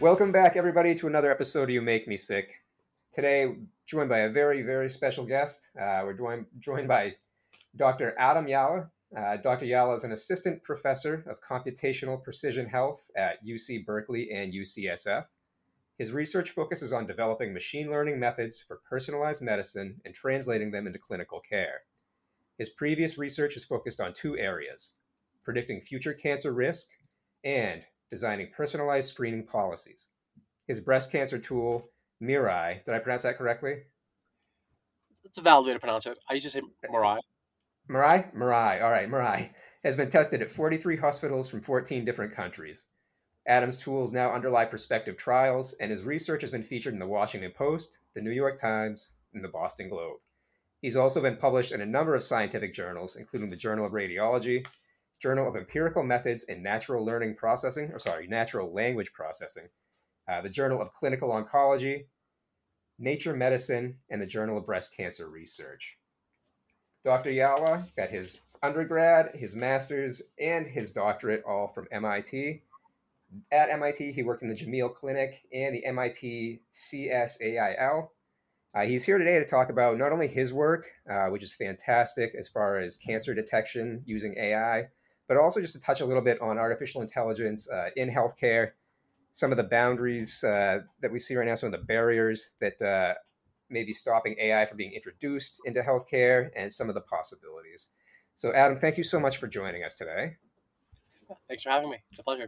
Welcome back, everybody, to another episode of You Make Me Sick. Today, joined by a very, very special guest. We're joined by Dr. Adam Yala. Dr. Yala is an assistant professor of computational precision health at UC Berkeley and UCSF. His research focuses on developing machine learning methods for personalized medicine and translating them into clinical care. His previous research is focused on two areas: predicting future cancer risk and designing personalized screening policies. His breast cancer tool, Mirai, did I pronounce that correctly? It's a valid way to pronounce it. I used to say Mariah. Mirai? Mirai, all right, Mirai, has been tested at 43 hospitals from 14 different countries. Adams' tools now underlie prospective trials, and his research has been featured in the Washington Post, the New York Times, and the Boston Globe. He's also been published in a number of scientific journals, including the Journal of Radiology, Journal of Empirical Methods in Natural Language Processing, the Journal of Clinical Oncology, Nature Medicine, and the Journal of Breast Cancer Research. Dr. Yala got his undergrad, his master's, and his doctorate all from MIT. At MIT, he worked in the Jameel Clinic and the MIT CSAIL. He's here today to talk about not only his work, which is fantastic as far as cancer detection using AI, but also just to touch a little bit on artificial intelligence in healthcare, some of the boundaries that we see right now, some of the barriers that may be stopping AI from being introduced into healthcare, and some of the possibilities. So, Adam, thank you so much for joining us today. Thanks for having me. It's a pleasure.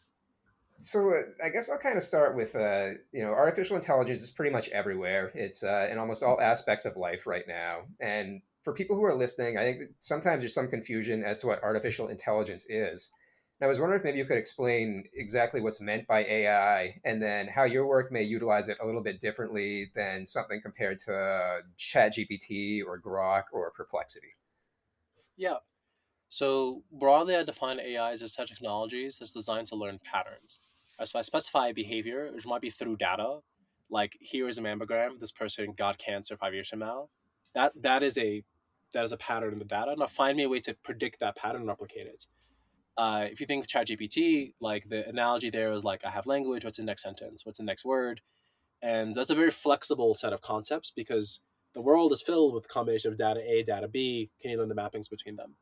So, I guess I'll kind of start with, artificial intelligence is pretty much everywhere. It's in almost all aspects of life right now. And for people who are listening, I think that sometimes there's some confusion as to what artificial intelligence is. And I was wondering if maybe you could explain exactly what's meant by AI and then how your work may utilize it a little bit differently than something compared to ChatGPT or Grok or Perplexity. Yeah. So broadly, I define AI as a set of technologies that's designed to learn patterns. So I specify a behavior, which might be through data, like here is a mammogram. This person got cancer 5 years from now. That is a pattern in the data. Now find me a way to predict that pattern and replicate it. If you think of ChatGPT, like the analogy there is like I have language. What's the next sentence? What's the next word? And that's a very flexible set of concepts because the world is filled with a combination of data A, data B. Can you learn the mappings between them?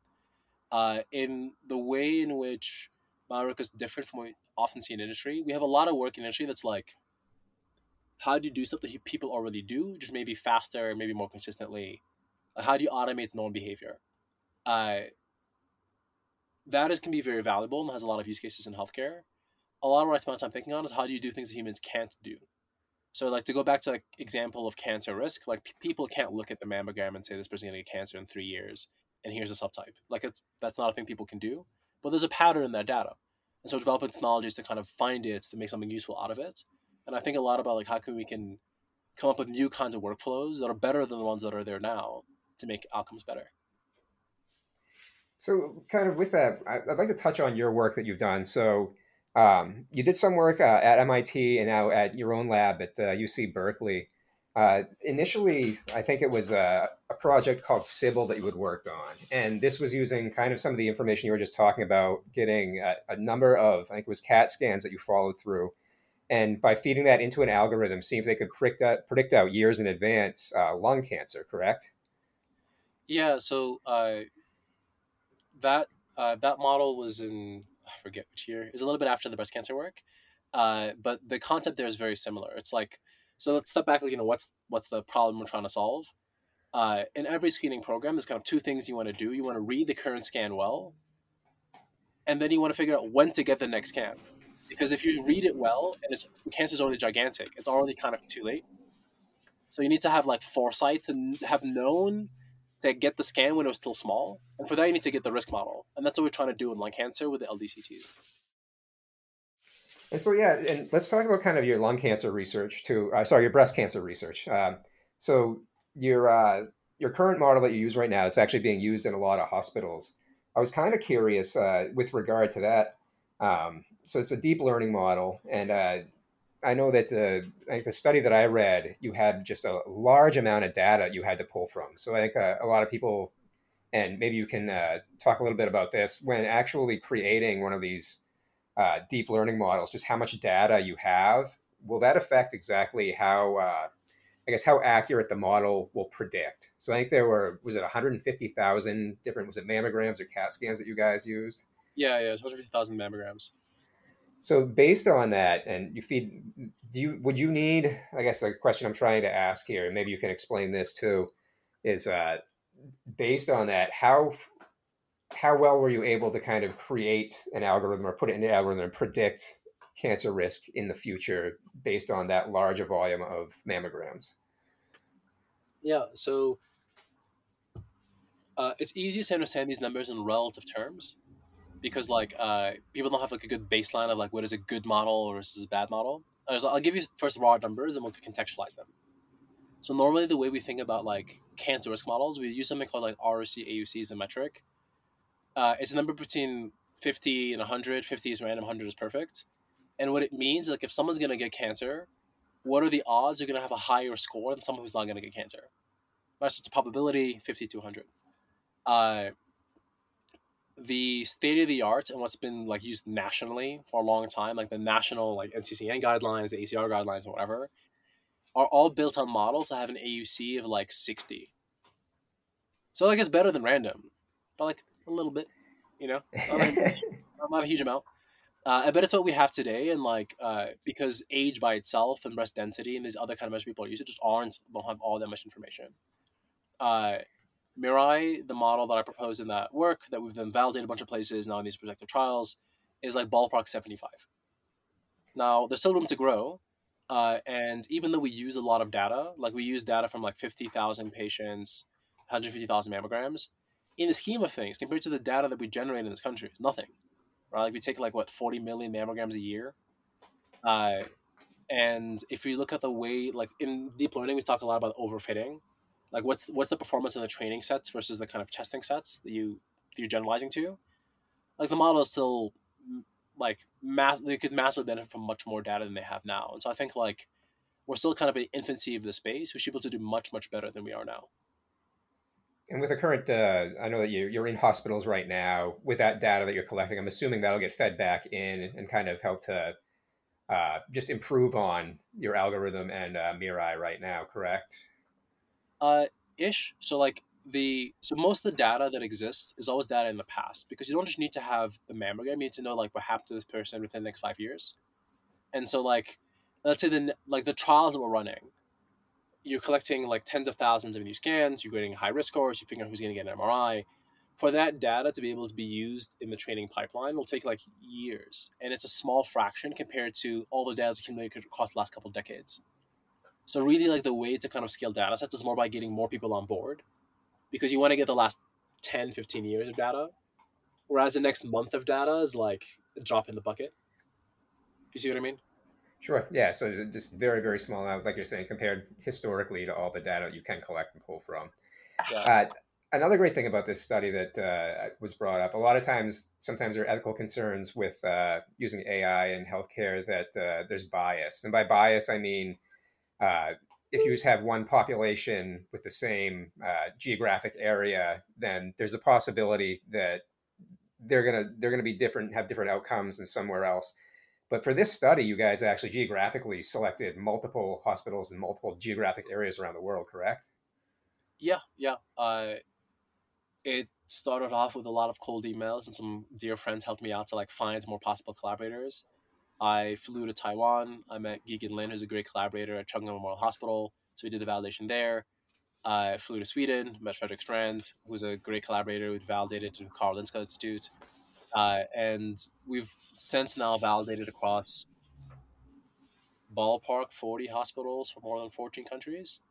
In the way in which my work is different from what we often see in industry, we have a lot of work in industry that's like, how do you do something people already do, just maybe faster, maybe more consistently? Like, how do you automate known behavior? Uh, that is can be very valuable and has a lot of use cases in healthcare. A lot of what I spend time thinking on is how do you do things that humans can't do. So, like to go back to like example of cancer risk, like people can't look at the mammogram and say this person's gonna get cancer in 3 years, and here's a subtype. Like that's not a thing people can do, but there's a pattern in that data, and so developing technologies to kind of find it to make something useful out of it. And I think a lot about like how can we can come up with new kinds of workflows that are better than the ones that are there now to make outcomes better. So, kind of with that, I'd like to touch on your work that you've done. So, you did some work at MIT and now at your own lab at UC Berkeley. Initially, I think it was a project called Sybil that you had worked on. And this was using kind of some of the information you were just talking about, getting a number of, I think it was CAT scans that you followed through. And by feeding that into an algorithm, seeing if they could predict out years in advance lung cancer, correct? Yeah, so that that model was in I forget which year. It was a little bit after the breast cancer work, but the concept there is very similar. It's like so. Let's step back. Like, what's the problem we're trying to solve? In every screening program, there's kind of two things you want to do. You want to read the current scan well, and then you want to figure out when to get the next scan. Because if you read it well and it's the cancer's already gigantic, it's already kind of too late. So you need to have like foresight to have known to get the scan when it was still small. And for that, you need to get the risk model. And that's what we're trying to do in lung cancer with the LDCTs. And so, yeah, and let's talk about kind of your lung cancer research too. Sorry, your breast cancer research. So your current model that you use right now, it's actually being used in a lot of hospitals. I was kind of curious with regard to that. So it's a deep learning model, and I know that like the study that I read, you had just a large amount of data you had to pull from. So I think a lot of people, and maybe you can talk a little bit about this when actually creating one of these deep learning models, just how much data you have, will that affect exactly how, I guess, how accurate the model will predict? So I think there were, was it 150,000 different, was it mammograms or CAT scans that you guys used? Yeah, it's 150,000 mammograms. So based on that, and you feed, would you need, I guess a question I'm trying to ask here, and maybe you can explain this too, is based on that, how well were you able to kind of create an algorithm or put it in an algorithm and predict cancer risk in the future based on that large a volume of mammograms? Yeah, so it's easiest to understand these numbers in relative terms because like people don't have like a good baseline of like what is a good model versus a bad model. So I'll give you first raw numbers and we'll contextualize them. So normally the way we think about like cancer risk models, we use something called like ROC AUC as a metric. It's a number between 50 and 100. 50 is random, 100 is perfect. And what it means, like if someone's gonna get cancer, what are the odds you're gonna have a higher score than someone who's not gonna get cancer? That's its probability, 50 to 100. Uh, the state of the art and what's been like used nationally for a long time, like the national like NCCN guidelines, the ACR guidelines, or whatever, are all built on models that have an AUC of like 60. So like it's better than random, but like a little bit, you know, not a, not a huge amount. I bet it's what we have today, and like because age by itself and breast density and these other kind of measures people use it just don't have all that much information. Uh, Mirai, the model that I proposed in that work that we've then validated a bunch of places now in these prospective trials, is like ballpark 75. Now there's still room to grow, and even though we use a lot of data, like we use data from like 50,000 patients, 150,000 mammograms, in the scheme of things, compared to the data that we generate in this country, it's nothing. Right? Like we take like what 40 million mammograms a year. Uh, and if you look at the way, like in deep learning, we talk a lot about overfitting. Like what's the performance in the training sets versus the kind of testing sets that you're generalizing to. Like the model is still like they could massively benefit from much more data than they have now. And so I think like we're still kind of in infancy of the space. We should be able to do much better than we are now. And with the current, I know that you're in hospitals right now. With that data that you're collecting, I'm assuming that'll get fed back in and kind of help to just improve on your algorithm and Mirai right now, correct? Uh, ish. So like so most of the data that exists is always data in the past because you don't just need to have the mammogram. You need to know like what happened to this person within the next 5 years. And so like let's say the trials that we're running, you're collecting like tens of thousands of new scans. You're getting high risk scores. You figure out who's going to get an MRI. For that data to be able to be used in the training pipeline will take like years, and it's a small fraction compared to all the data that's accumulated across the last couple of decades. So really, like the way to kind of scale data sets is more by getting more people on board because you want to get the last 10, 15 years of data, whereas the next month of data is like a drop in the bucket. You see what I mean? Sure. Yeah. So just very, very small now, like you're saying, compared historically to all the data you can collect and pull from. Yeah. Uh, Another great thing about this study that was brought up, a lot of times, sometimes there are ethical concerns with using AI in healthcare that there's bias. And by bias, I mean uh, if you just have one population with the same geographic area, then there's a possibility that they're gonna be different, have different outcomes than somewhere else. But for this study, you guys actually geographically selected multiple hospitals in multiple geographic areas around the world, correct? Yeah. It started off with a lot of cold emails, and some dear friends helped me out to like find more possible collaborators. I flew to Taiwan. I met Gigan Lin, who's a great collaborator at Chung Memorial Hospital. So we did the validation there. I flew to Sweden, met Frederick Strand, who's a great collaborator. We validated to Karolinska Institute. And we've since now validated across ballpark 40 hospitals from more than 14 countries.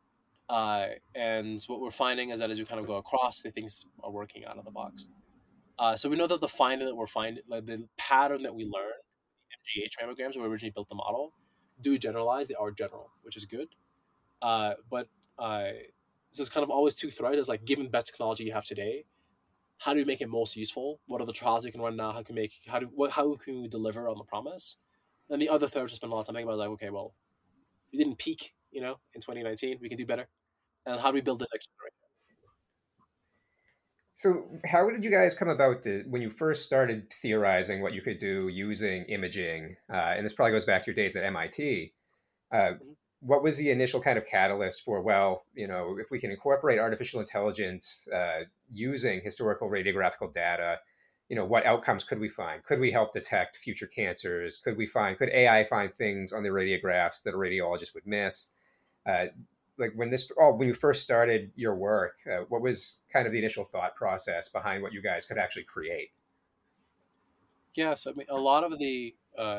And what we're finding is that as we kind of go across, the things are working out of the box. So we know that the finding that we're finding, like the pattern that we learn, MGH mammograms, when we originally built the model, do generalize. They are general, which is good. But so it's kind of always two threads. It's like given the best technology you have today, how do we make it most useful? What are the trials we can run now? How can we deliver on the promise? And the other third just spend a lot of time thinking about like, okay, well, we didn't peak, in 2019. We can do better. And how do we build the next generation? So, how did you guys come about when you first started theorizing what you could do using imaging? And this probably goes back to your days at MIT. Uh, Mhm. what was the initial kind of catalyst for, well, if we can incorporate artificial intelligence using historical radiographical data, what outcomes could we find? Could we help detect future cancers? Could AI find things on the radiographs that a radiologist would miss? Uh, like when you first started your work, what was kind of the initial thought process behind what you guys could actually create? Yeah, so I mean, a lot of the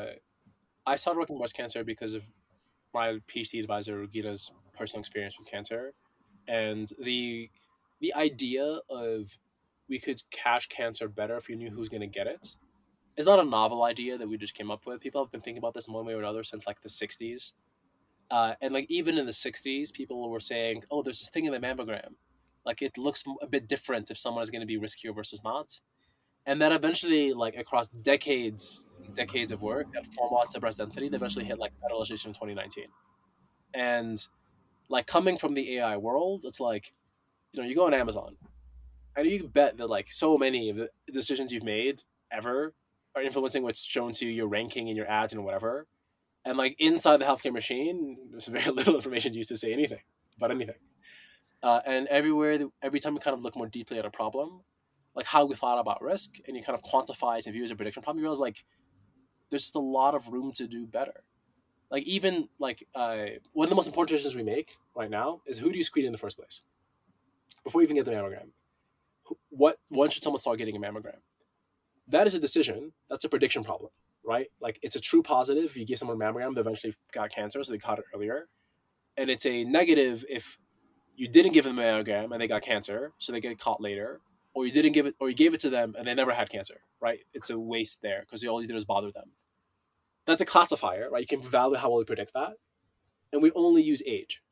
I started working with breast cancer because of my PhD advisor Gita's personal experience with cancer, and the idea of we could catch cancer better if you knew who's going to get it is not a novel idea that we just came up with. People have been thinking about this in one way or another since like the 60s. And like even in the 60s, people were saying, oh, there's this thing in the mammogram. Like it looks a bit different if someone is going to be riskier versus not. And then eventually, like across decades and decades of work at 4 watts of breast density, they eventually hit like federalization in 2019. And like coming from the AI world, it's like, you go on Amazon and you can bet that like so many of the decisions you've made ever are influencing what's shown to you, your ranking and your ads and whatever. And like inside the healthcare machine, there's very little information used to say anything about anything. And every time we kind of look more deeply at a problem, like how we thought about risk, and you kind of quantify it and view as a prediction problem, you realize like there's just a lot of room to do better. Like even like one of the most important decisions we make right now is who do you screen in the first place before you even get the mammogram. What When should someone start getting a mammogram? That is a decision. That's a prediction problem, right? Like it's a true positive. If you give someone a mammogram, they eventually got cancer, so they caught it earlier. And it's a negative if you didn't give them a mammogram and they got cancer, so they get caught later, or you didn't give it, or you gave it to them and they never had cancer, right? It's a waste there because all you did was bother them. That's a classifier, right? You can value how well we predict that, and we only use age.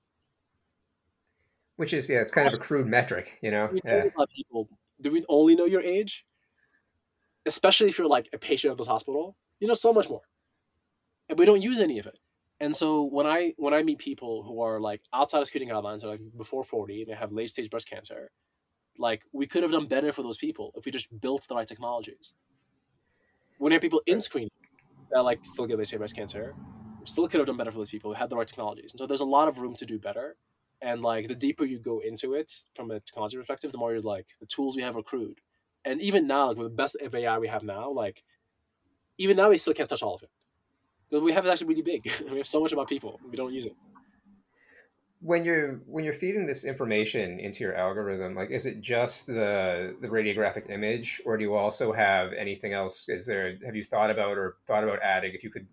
Which is, yeah, it's kind of a crude metric, We Yeah. only let people. Do we only know your age? Especially if you're like a patient of this hospital, you know so much more, and we don't use any of it. And so when I meet people who are like outside of screening guidelines, they're like before 40 and they have late stage breast cancer, like we could have done better for those people if we just built the right technologies. When you have people in So, screening that like still get late stage breast cancer, we still could have done better for those people who had the right technologies. And so there's a lot of room to do better. And like the deeper you go into it from a technology perspective, the more you're like the tools we have are crude. And even now, like with the best of AI we have now, like even now we still can't touch all of it because we have it actually really big. We have so much about people, we don't use it. when you're feeding this information into your algorithm, like, is it just the radiographic image, or do you also have anything else? Have you thought about adding, if you could,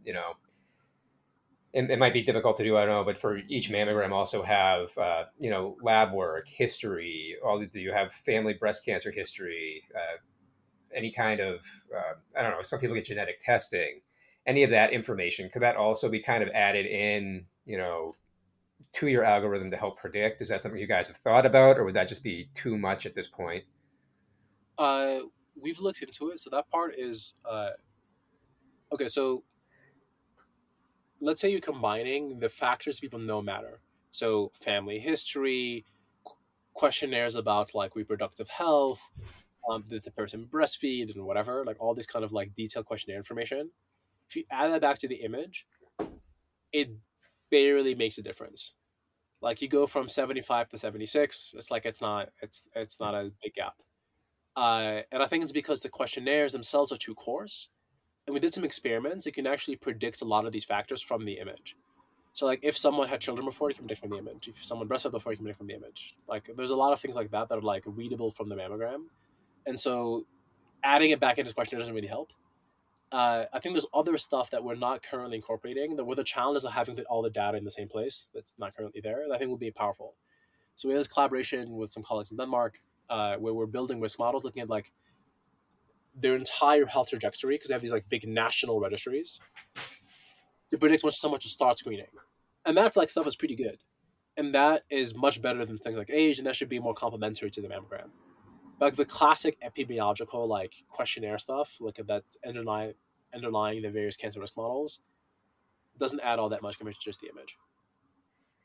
it might be difficult to do, I don't know, but for each mammogram also have lab work, history, do you have family breast cancer history, any kind of I don't know, some people get genetic testing, any of that information, could that also be kind of added in, to your algorithm to help predict? Is that something you guys have thought about, or would that just be too much at this point? Uh, we've looked into it, so that part is okay. So let's say you're combining the factors people know matter. So family history, questionnaires about like reproductive health, does the person breastfeed and whatever, like all this kind of like detailed questionnaire information. If you add that back to the image, it barely makes a difference. Like you go from 75 to 76, it's like it's not a big gap. And I think it's because the questionnaires themselves are too coarse. And we did some experiments that can actually predict a lot of these factors from the image. So like if someone had children before, you can predict from the image. If someone breastfed before, you can predict from the image. Like there's a lot of things like that that are like readable from the mammogram. And so adding it back into this question doesn't really help. I think there's other stuff that we're not currently incorporating. That where the challenge of having all the data in the same place that's not currently there, that I think will be powerful. So we have this collaboration with some colleagues in Denmark, where we're building risk models, looking at like their entire health trajectory because they have these like big national registries to predict when someone should start screening, and that's like stuff is pretty good, and that is much better than things like age, and that should be more complementary to the mammogram. Like the classic epidemiological like questionnaire stuff, like that underlying the various cancer risk models, doesn't add all that much compared to just the image.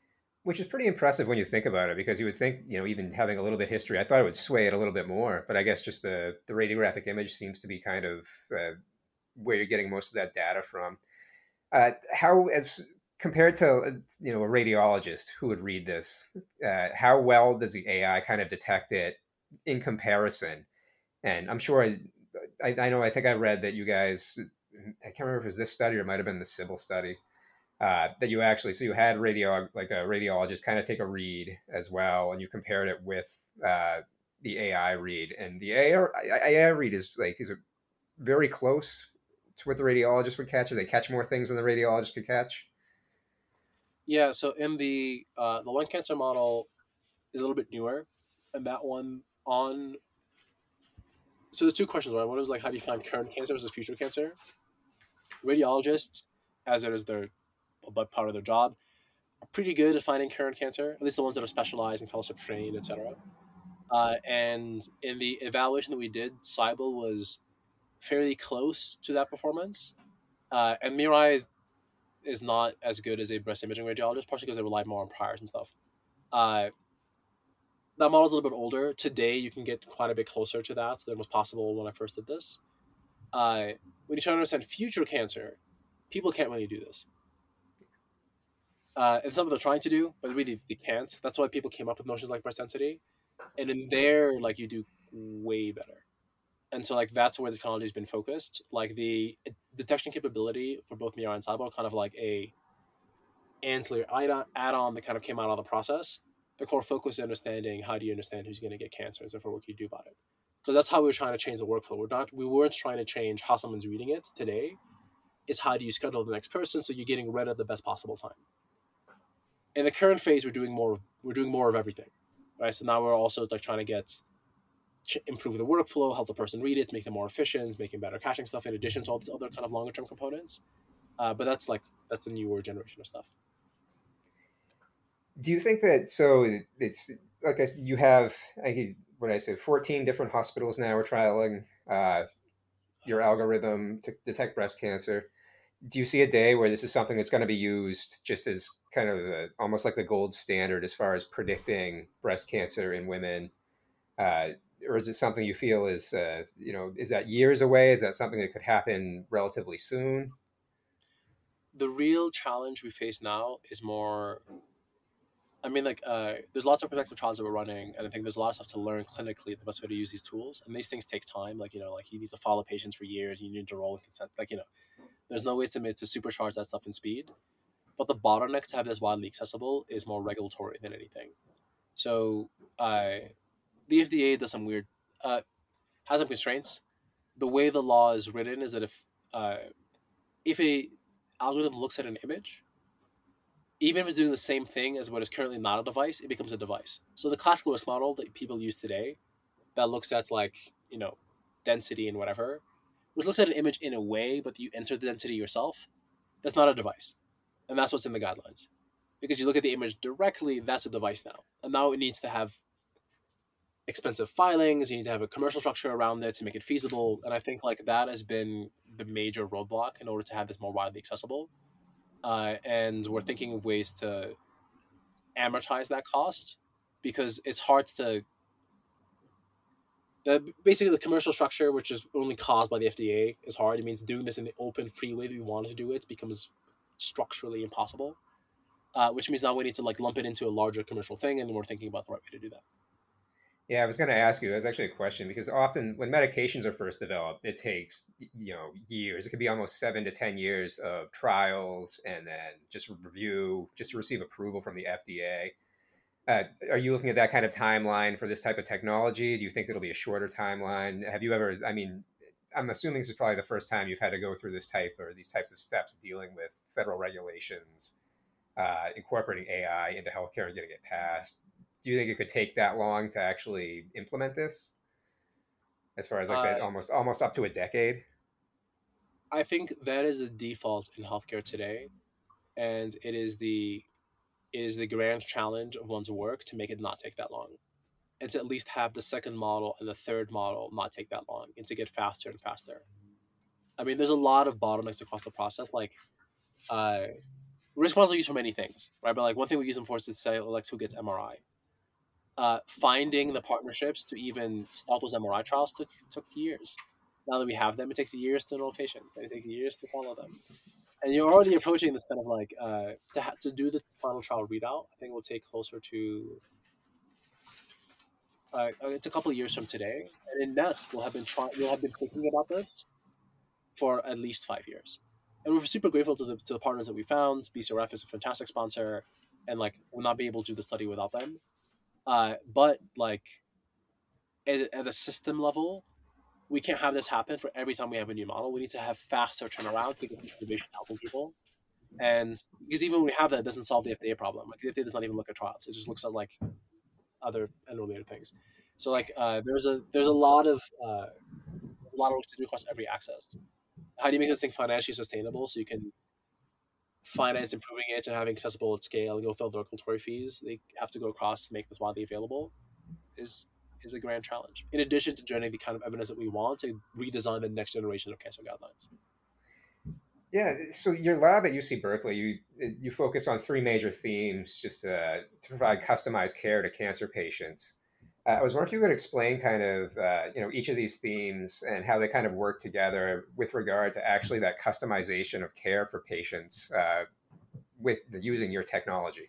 which is pretty impressive when you think about it, because you would think, even having a little bit history, I thought it would sway it a little bit more. But I guess just the radiographic image seems to be kind of where you're getting most of that data from. How, as compared to a radiologist who would read this, how well does the AI kind of detect it in comparison? And I'm sure I know, I think I read that you guys, I can't remember if it was this study or it might have been the Sybil study, that you actually, so you had like a radiologist kind of take a read as well, and you compared it with the AI read, and the AI read is it very close to what the radiologist would catch? Or they catch more things than the radiologist could catch? Yeah, so in the lung cancer model is a little bit newer, and that one on so there's two questions. Right, one is like how do you find current cancer versus future cancer? Radiologists, as it is their part of their job, are pretty good at finding current cancer. At least the ones that are specialized and fellowship trained, etc. And in the evaluation that we did, Cybele was fairly close to that performance. And Mirai is not as good as a breast imaging radiologist, partially because they rely more on priors and stuff. Uh, that model's a little bit older. Today, you can get quite a bit closer to that than was possible when I first did this. When you try to understand future cancer, people can't really do this. It's something they're trying to do, but really they can't. That's why people came up with notions like breast density. And in there, like you do way better. And so like that's where the technology has been focused. Like the detection capability for both Mirai and Cyborg, kind of like a ancillary add-on that kind of came out of the process. The core focus is understanding how do you understand who's going to get cancer, and therefore what can you do about it. Because that's how we were trying to change the workflow. We weren't trying to change how someone's reading it today. It's how do you schedule the next person so you're getting read at the best possible time. In the current phase, we're doing more of everything, right? So now we're also like trying to improve the workflow, help the person read it, make them more efficient, making better caching stuff in addition to all these other kind of longer term components. But that's the newer generation of stuff. Do you think that, so it's like you have, what did I say, 14 different hospitals now are trialing your algorithm to detect breast cancer. Do you see a day where this is something that's going to be used just as kind of almost like the gold standard as far as predicting breast cancer in women? Uh, or is it something you feel is, is that years away? Is that something that could happen relatively soon? The real challenge we face now is more. I mean, there's lots of protective trials that we're running, and I think there's a lot of stuff to learn clinically the best way to use these tools. And these things take time. Like you need to follow patients for years. You need to roll with consent. There's no way to supercharge that stuff in speed. But the bottleneck to have this widely accessible is more regulatory than anything. So, the FDA does some weird, has some constraints. The way the law is written is that if a algorithm looks at an image, even if it's doing the same thing as what is currently not a device, it becomes a device. So the classical risk model that people use today, that looks at density and whatever, which looks at an image in a way, but you enter the density yourself, that's not a device, and that's what's in the guidelines. Because you look at the image directly, that's a device now, and now it needs to have expensive filings. You need to have a commercial structure around it to make it feasible, and I think like that has been the major roadblock in order to have this more widely accessible. And we're thinking of ways to amortize that cost because it's hard to basically the commercial structure, which is only caused by the FDA, is hard. It means doing this in the open, free way that we wanted to do it becomes structurally impossible. Which means now we need to like lump it into a larger commercial thing, and we're thinking about the right way to do that. Yeah, I was going to ask you. That's actually a question, because often when medications are first developed, it takes years. It could be almost 7 to 10 years of trials, and then just review, just to receive approval from the FDA. Are you looking at that kind of timeline for this type of technology? Do you think it'll be a shorter timeline? Have you ever? I mean, I'm assuming this is probably the first time you've had to go through this type or these types of steps dealing with federal regulations, incorporating AI into healthcare and getting it passed. Do you think it could take that long to actually implement this? As far as like Uh, that, almost up to a decade. I think that is the default in healthcare today, and it is the grand challenge of one's work to make it not take that long, and to at least have the second model and the third model not take that long, and to get faster and faster. I mean, there's a lot of bottlenecks across the process. risk models are used for many things, right? But like one thing we use them for is to say like who gets MRI. Finding the partnerships to even start those MRI trials took years. Now that we have them, it takes years to enroll patients, and it takes years to follow them. And you're already approaching this kind of like to do the final trial readout. I think it will take closer to it's a couple of years from today, and in NETS we'll have been thinking about this for at least 5 years. And we're super grateful to the partners that we found. BCRF is a fantastic sponsor, and like we'll not be able to do the study without them. But like at a system level, we can't have this happen for every time we have a new model. We need to have faster turnaround to get innovation helping people. And because even when we have that, it doesn't solve the FDA problem. Like the FDA does not even look at trials; it just looks at like other unrelated things. So like there's a lot of work to do across every access. How do you make this thing financially sustainable so you can finance improving it and having accessible at scale and go through the regulatory fees they have to go across to make this widely available is is a grand challenge. In addition to generating the kind of evidence that we want to redesign the next generation of cancer guidelines. Yeah, so your lab at UC Berkeley, you focus on three major themes just to provide customized care to cancer patients. I was wondering if you could explain kind of each of these themes and how they kind of work together with regard to actually that customization of care for patients with using your technology.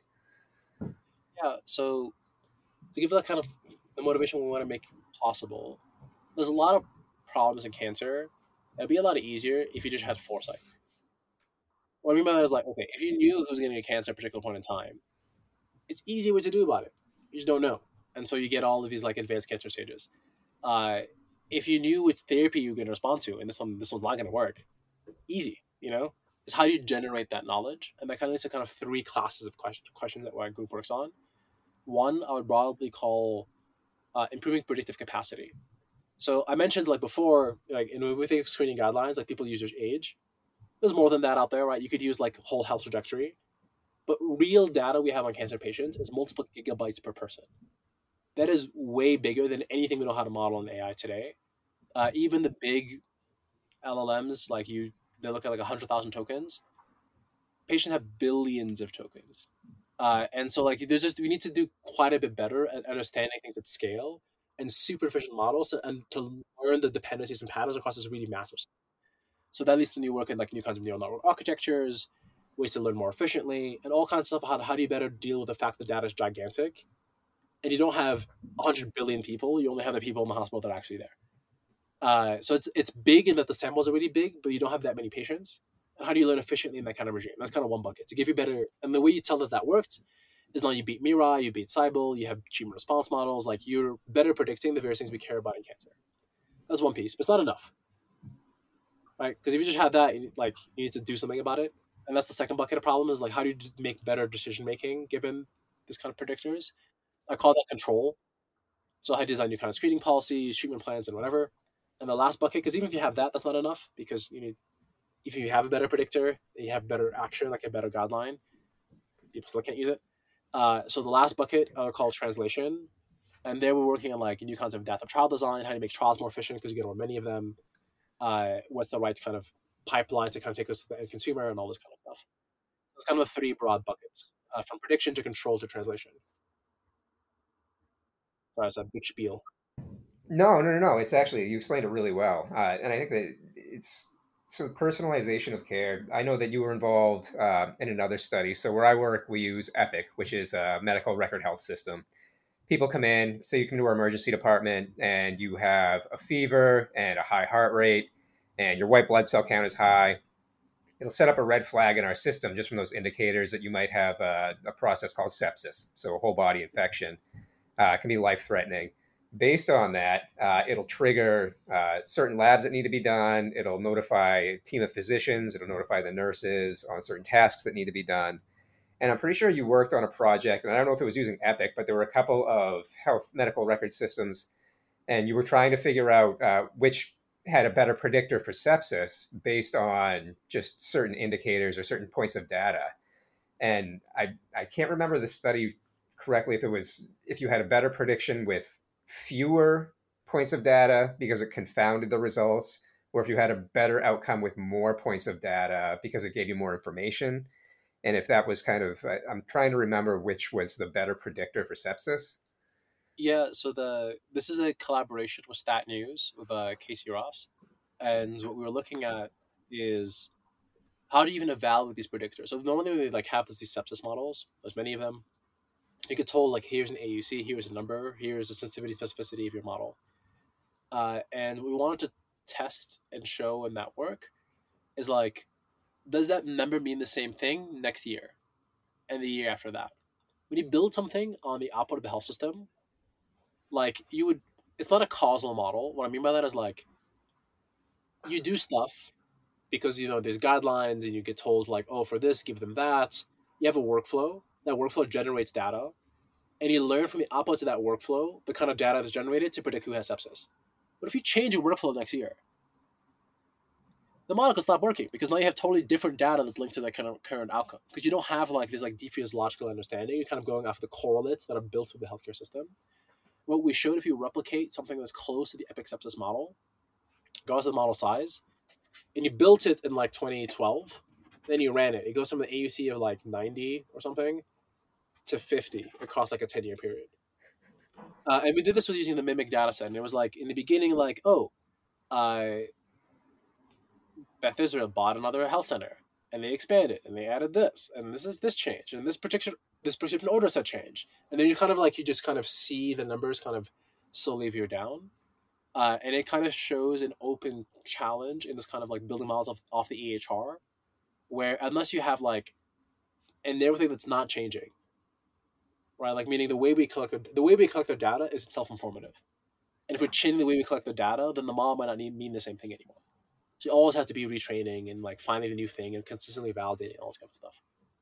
Yeah, so to give that kind of the motivation we want to make possible, there's a lot of problems in cancer. It'd be a lot easier if you just had foresight. What I mean by that is like, okay, if you knew who's getting a cancer at a particular point in time, it's easy what to do about it. You just don't know, and so you get all of these like advanced cancer stages. Uh, if you knew which therapy you're going to respond to, and this one's not going to work, easy. Is how do you generate that knowledge, and that kind of leads to kind of three classes of questions that our group works on. One I would broadly call improving predictive capacity. So I mentioned like before, like we think of screening guidelines, like people use their age. There's more than that out there, right? You could use like whole health trajectory, but real data we have on cancer patients is multiple gigabytes per person. That is way bigger than anything we know how to model in AI today. Even the big LLMs, they look at like 100,000 tokens. Patients have billions of tokens, and so like we need to do quite a bit better at understanding things at scale and super efficient models and to learn the dependencies and patterns across this really massive. So that leads to new work in like new kinds of neural network architectures, ways to learn more efficiently, and all kinds of stuff. How do you better deal with the fact that data is gigantic, and you don't have 100 billion people. You only have the people in the hospital that are actually there. So it's big in that the samples are really big, but you don't have that many patients. And how do you learn efficiently in that kind of regime? That's kind of one bucket to give you better. And the way you tell that worked is now you beat Mirai, you beat Cybele, you have treatment response models. Like you're better predicting the various things we care about in cancer. That's one piece, but it's not enough, right? Because if you just have that, you need to do something about it. And that's the second bucket of problem is like how do you make better decision making given this kind of predictors? I call that control. So how to design new kind of screening policies, treatment plans, and whatever. And the last bucket, because even if you have that, that's not enough because if you have a better predictor, you have better action, like a better guideline, people still can't use it. So the last bucket are called translation. And there we're working on like new kinds of adaptive trial design, how to make trials more efficient because you get more many of them. What's the right kind of pipeline to kind of take this to the end consumer and all this kind of stuff. So it's kind of the three broad buckets from prediction to control to translation. So it's a big spiel. No, no, no, no. It's actually you explained it really well, and I think that it's so personalization of care. I know that you were involved in another study. So where I work, we use Epic, which is a medical record health system. People come in, so you come to our emergency department, and you have a fever and a high heart rate, and your white blood cell count is high. It'll set up a red flag in our system just from those indicators that you might have a process called sepsis, so a whole body infection. It can be life threatening. Based on that, it'll trigger certain labs that need to be done. It'll notify a team of physicians. It'll notify the nurses on certain tasks that need to be done. And I'm pretty sure you worked on a project, and I don't know if it was using Epic, but there were a couple of health medical record systems, and you were trying to figure out which had a better predictor for sepsis based on just certain indicators or certain points of data. And I can't remember the study correctly if you had a better prediction with fewer points of data because it confounded the results, or if you had a better outcome with more points of data because it gave you more information. and if that was I'm trying to remember which was the better predictor for sepsis. Yeah, so this is a collaboration with Stat News with Casey Ross, and what we were looking at is how do you even evaluate these predictors? So normally we like have these sepsis models. There's many of them. You get told like here's an AUC, here's a number, here's the sensitivity specificity of your model, and we wanted to test and show in that work is like does that number mean the same thing next year and the year after that? When you build something on the output of the health system, like you would, it's not a causal model. What I mean by that is like you do stuff because you know there's guidelines and you get told like, oh, for this, give them that. You have a workflow. That workflow generates data, and you learn from the outputs of that workflow the kind of data that's generated to predict who has sepsis. But if you change your workflow next year, the model can stop working because now you have totally different data that's linked to that kind of current outcome. Because you don't have like this like deep physiological understanding. You're kind of going off the correlates that are built through the healthcare system. What we showed, if you replicate something that's close to the epic sepsis model, regardless of the model size, and you built it in like 2012, then you ran it. It goes from an AUC of like 90 or something to 50 across like a 10-year period. And we did this with using the Mimic data set. And it was like in the beginning, like, oh, uh, Beth Israel bought another health center and they expanded and they added this and this is this change and this prescription order set change. And then you kind of like you just kind of see the numbers kind of slowly veer down. And it kind of shows an open challenge in this kind of like building models off the EHR, where unless you have like and everything that's not changing, right? Like meaning the way we collect the data is self informative. And if we're changing the way we collect the data, then the model might not mean the same thing anymore. So it always has to be retraining and like finding a new thing and consistently validating all this kind of stuff.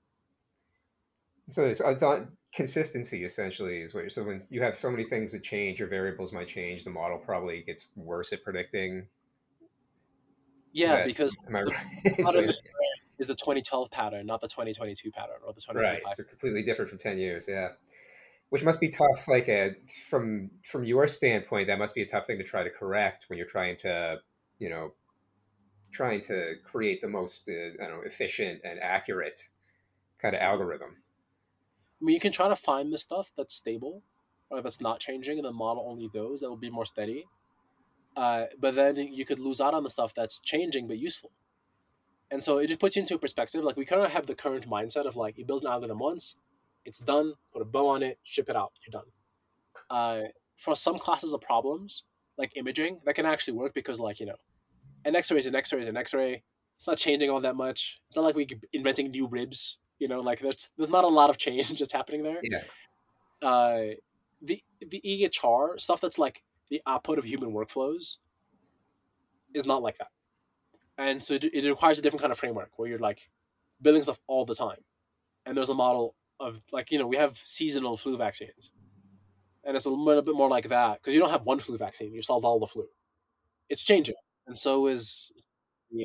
So it's on consistency essentially is what you're. So when you have so many things that change, your variables might change. The model probably gets worse at predicting. Is Yeah, that because am I the right? pattern So, that is the 2012 pattern, not the 2022 pattern or the right. 2025. So completely different from 10 years. Yeah, which must be tough. Like from your standpoint, that must be a tough thing to try to correct when you're you know, trying to create the most I don't know efficient and accurate kind of algorithm. I mean, you can try to find the stuff that's stable or that's not changing, and then model only those that will be more steady. But then you could lose out on the stuff that's changing but useful. And so it just puts you into a perspective. Like we kind of have the current mindset of like you build an algorithm once, it's done, put a bow on it, ship it out, you're done. For some classes of problems, like imaging, that can actually work because like, you know, an X-ray is an X-ray is an X-ray. It's not changing all that much. It's not like we keep inventing new ribs. You know, like there's not a lot of change that's happening there. Yeah. Uh, the EHR stuff that's like the output of human workflows is not like that, and so it requires a different kind of framework where you're like building stuff all the time. And there's a model of like you know we have seasonal flu vaccines, and it's a little bit more like that because you don't have one flu vaccine. You solve all the flu. It's changing, and so is the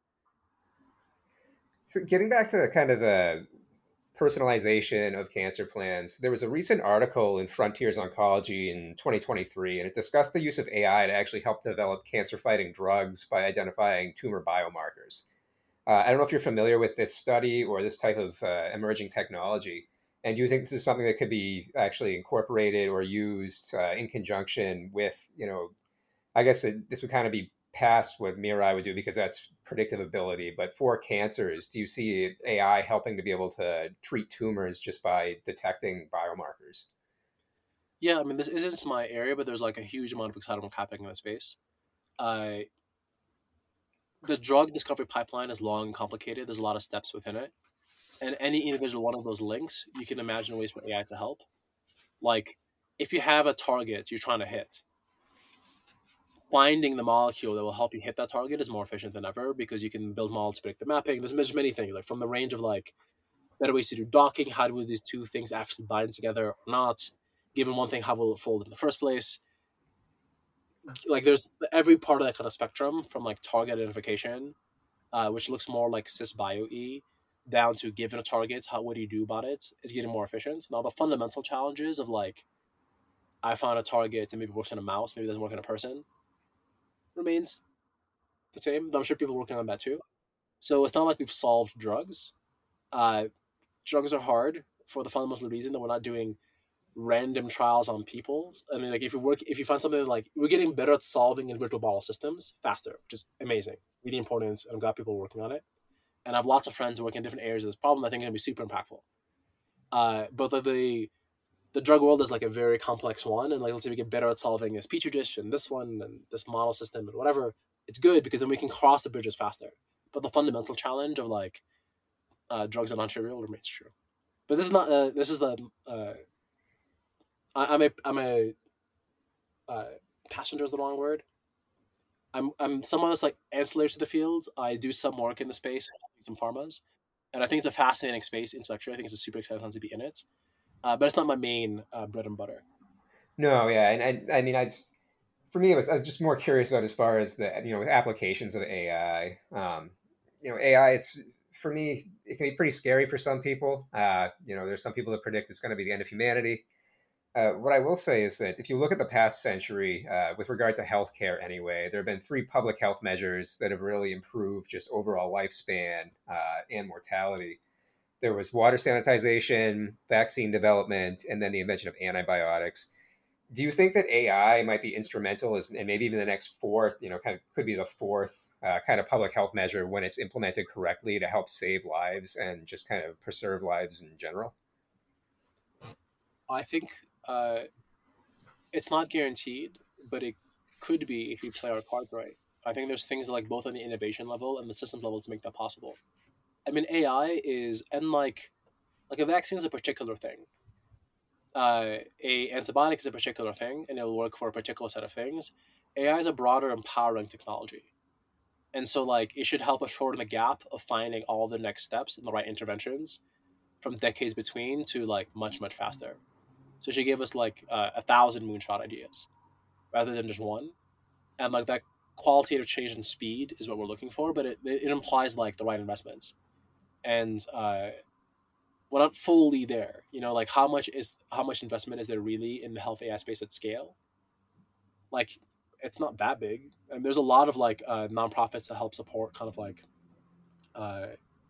So getting back to kind of the personalization of cancer plans, there was a recent article in Frontiers Oncology in 2023, and it discussed the use of AI to actually help develop cancer fighting drugs by identifying tumor biomarkers. I don't know if you're familiar with this study or this type of emerging technology. And do you think this is something that could be actually incorporated or used in conjunction with, I guess this would kind of be past what Mirai would do because that's predictive ability. But for cancers, do you see AI helping to be able to treat tumors just by detecting biomarkers? Yeah, I mean, this isn't my area, but there's like a huge amount of excitement happening in the space. Uh, the drug discovery pipeline is long and complicated. There's a lot of steps within it, and any individual one of those links, you can imagine ways for AI to help. Like, if you have a target you're trying to hit, finding the molecule that will help you hit that target is more efficient than ever because you can build models to predict the mapping. There's many things like from the range of like better ways to do docking. How do these two things actually bind together or not? Given one thing, how will it fold in the first place? Like there's every part of that kind of spectrum from like target identification, which looks more like cisbio-e, down to given a target, what do you do about it, is getting more efficient. Now the fundamental challenges of like I found a target and maybe works on a mouse, maybe doesn't work on a person, remains the same. I'm sure people are working on that too. So it's not like we've solved drugs. drugs are hard for the fundamental reason that we're not doing random trials on people. I mean, like if you find something like we're getting better at solving individual model systems faster, which is amazing, really important, and I'm glad people are working on it. And I have lots of friends working in different areas of this problem. I think it's gonna be super impactful. But the drug world is like a very complex one, and like let's say we get better at solving this petri dish and this one and this model system and whatever. It's good because then we can cross the bridges faster. But the fundamental challenge of like drugs and non-trivial remains true. But this is not. This is the. I'm a uh, passenger is the wrong word. I'm someone that's like ancillary to the field. I do some work in the space, some pharmas, and I think it's a fascinating space intellectually. I think it's a super exciting time to be in it. But it's not my main bread and butter. No, yeah, and I mean, for me, I was just more curious about as far as the applications of AI. AI, it's for me, it can be pretty scary for some people. There's some people that predict it's going to be the end of humanity. What I will say is that if you look at the past century, with regard to healthcare anyway, there have been three public health measures that have really improved just overall lifespan and mortality. There was water sanitization, vaccine development, and then the invention of antibiotics. Do you think that AI might be instrumental as, and maybe even the next fourth, kind of could be the fourth kind of public health measure when it's implemented correctly to help save lives and just kind of preserve lives in general? I think uh, it's not guaranteed, but it could be if we play our cards right. I think there's things like both on the innovation level and the systems level to make that possible. I mean, AI is and like a vaccine is a particular thing. A antibiotic is a particular thing, and it'll work for a particular set of things. AI is a broader, empowering technology, and so like it should help us shorten the gap of finding all the next steps and the right interventions from decades between to like much faster. So it should give us like 1,000 moonshot ideas rather than just one, and like that qualitative change in speed is what we're looking for, but it implies like the right investments, and we're not fully there. Like how much investment is there really in the health AI space at scale? Like it's not that big, and there's a lot of like nonprofits that help support kind of like uh,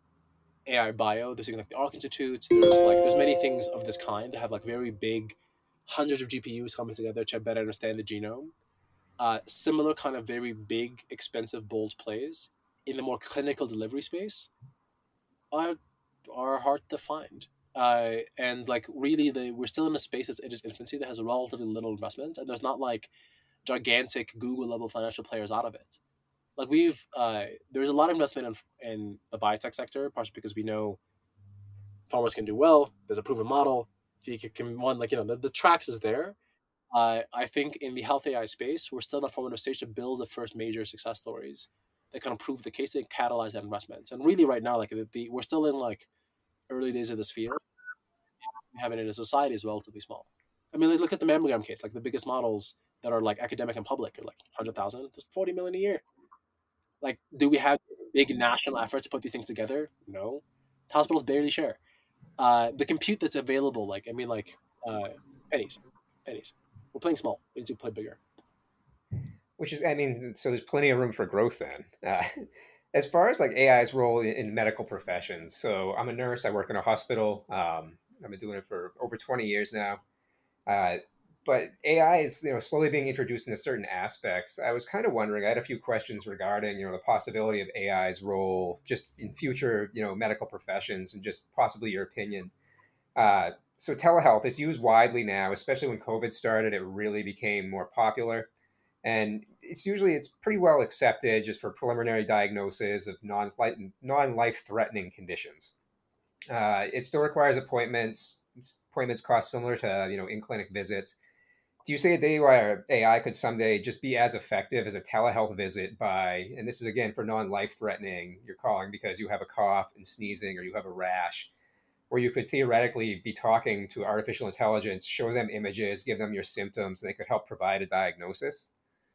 AI bio. There's things like the Arc Institute. There's many things of this kind that have like very big, hundreds of GPUs coming together to better understand the genome. Similar kind of very big, expensive, bold plays in the more clinical delivery space are are hard to find. And like really, we're still in a space that's in its infancy that has a relatively little investment, and there's not like gigantic Google level financial players out of it. Like there's a lot of investment in the biotech sector, partially because we know farmers can do well. There's a proven model. If you can one like the tracks is there. I think in the health AI space, we're still in a formative stage to build the first major success stories that kind of prove the case and catalyze that investment. And really, right now, like we're still in like early days of this field. We have it in a society is relatively small. I mean, like, look at the mammogram case. Like the biggest models that are like academic and public are like 100,000. There's 40 million a year. Like, do we have big national efforts to put these things together? No. Hospitals barely share. The compute that's available, like I mean, like pennies, pennies. We're playing small. We need to play bigger. Which is, I mean, so there's plenty of room for growth then. As far as like AI's role in medical professions, so I'm a nurse. I work in a hospital. I've been doing it for over 20 years now. Uh, but AI is slowly being introduced into certain aspects. I was kind of wondering. I had a few questions regarding the possibility of AI's role just in future medical professions and just possibly your opinion. So telehealth is used widely now, especially when COVID started. It really became more popular, and it's pretty well accepted just for preliminary diagnosis of non-life threatening conditions. It still requires appointments. Appointments cost similar to in clinic visits. Do you see a day where AI could someday just be as effective as a telehealth visit by, and this is again for non-life threatening, you're calling because you have a cough and sneezing or you have a rash, where you could theoretically be talking to artificial intelligence, show them images, give them your symptoms, and they could help provide a diagnosis?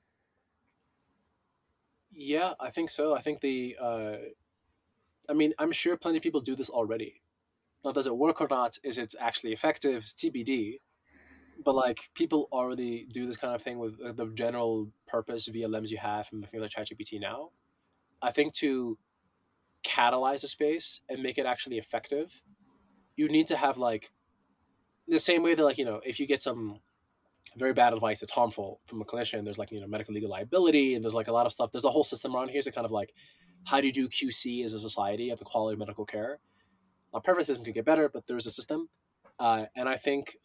Yeah, I think so. I think I mean, I'm sure plenty of people do this already. Now, does it work or not? Is it actually effective? It's TBD. But like people already do this kind of thing with the general purpose VLMs you have from the things like ChatGPT now. I think to catalyze a space and make it actually effective, you need to have like the same way that like if you get some very bad advice that's harmful from a clinician, there's like medical legal liability, and there's like a lot of stuff. There's a whole system around here. So kind of like how do you do QC as a society of the quality of medical care? Our perfect system could get better, but there's a system, and I think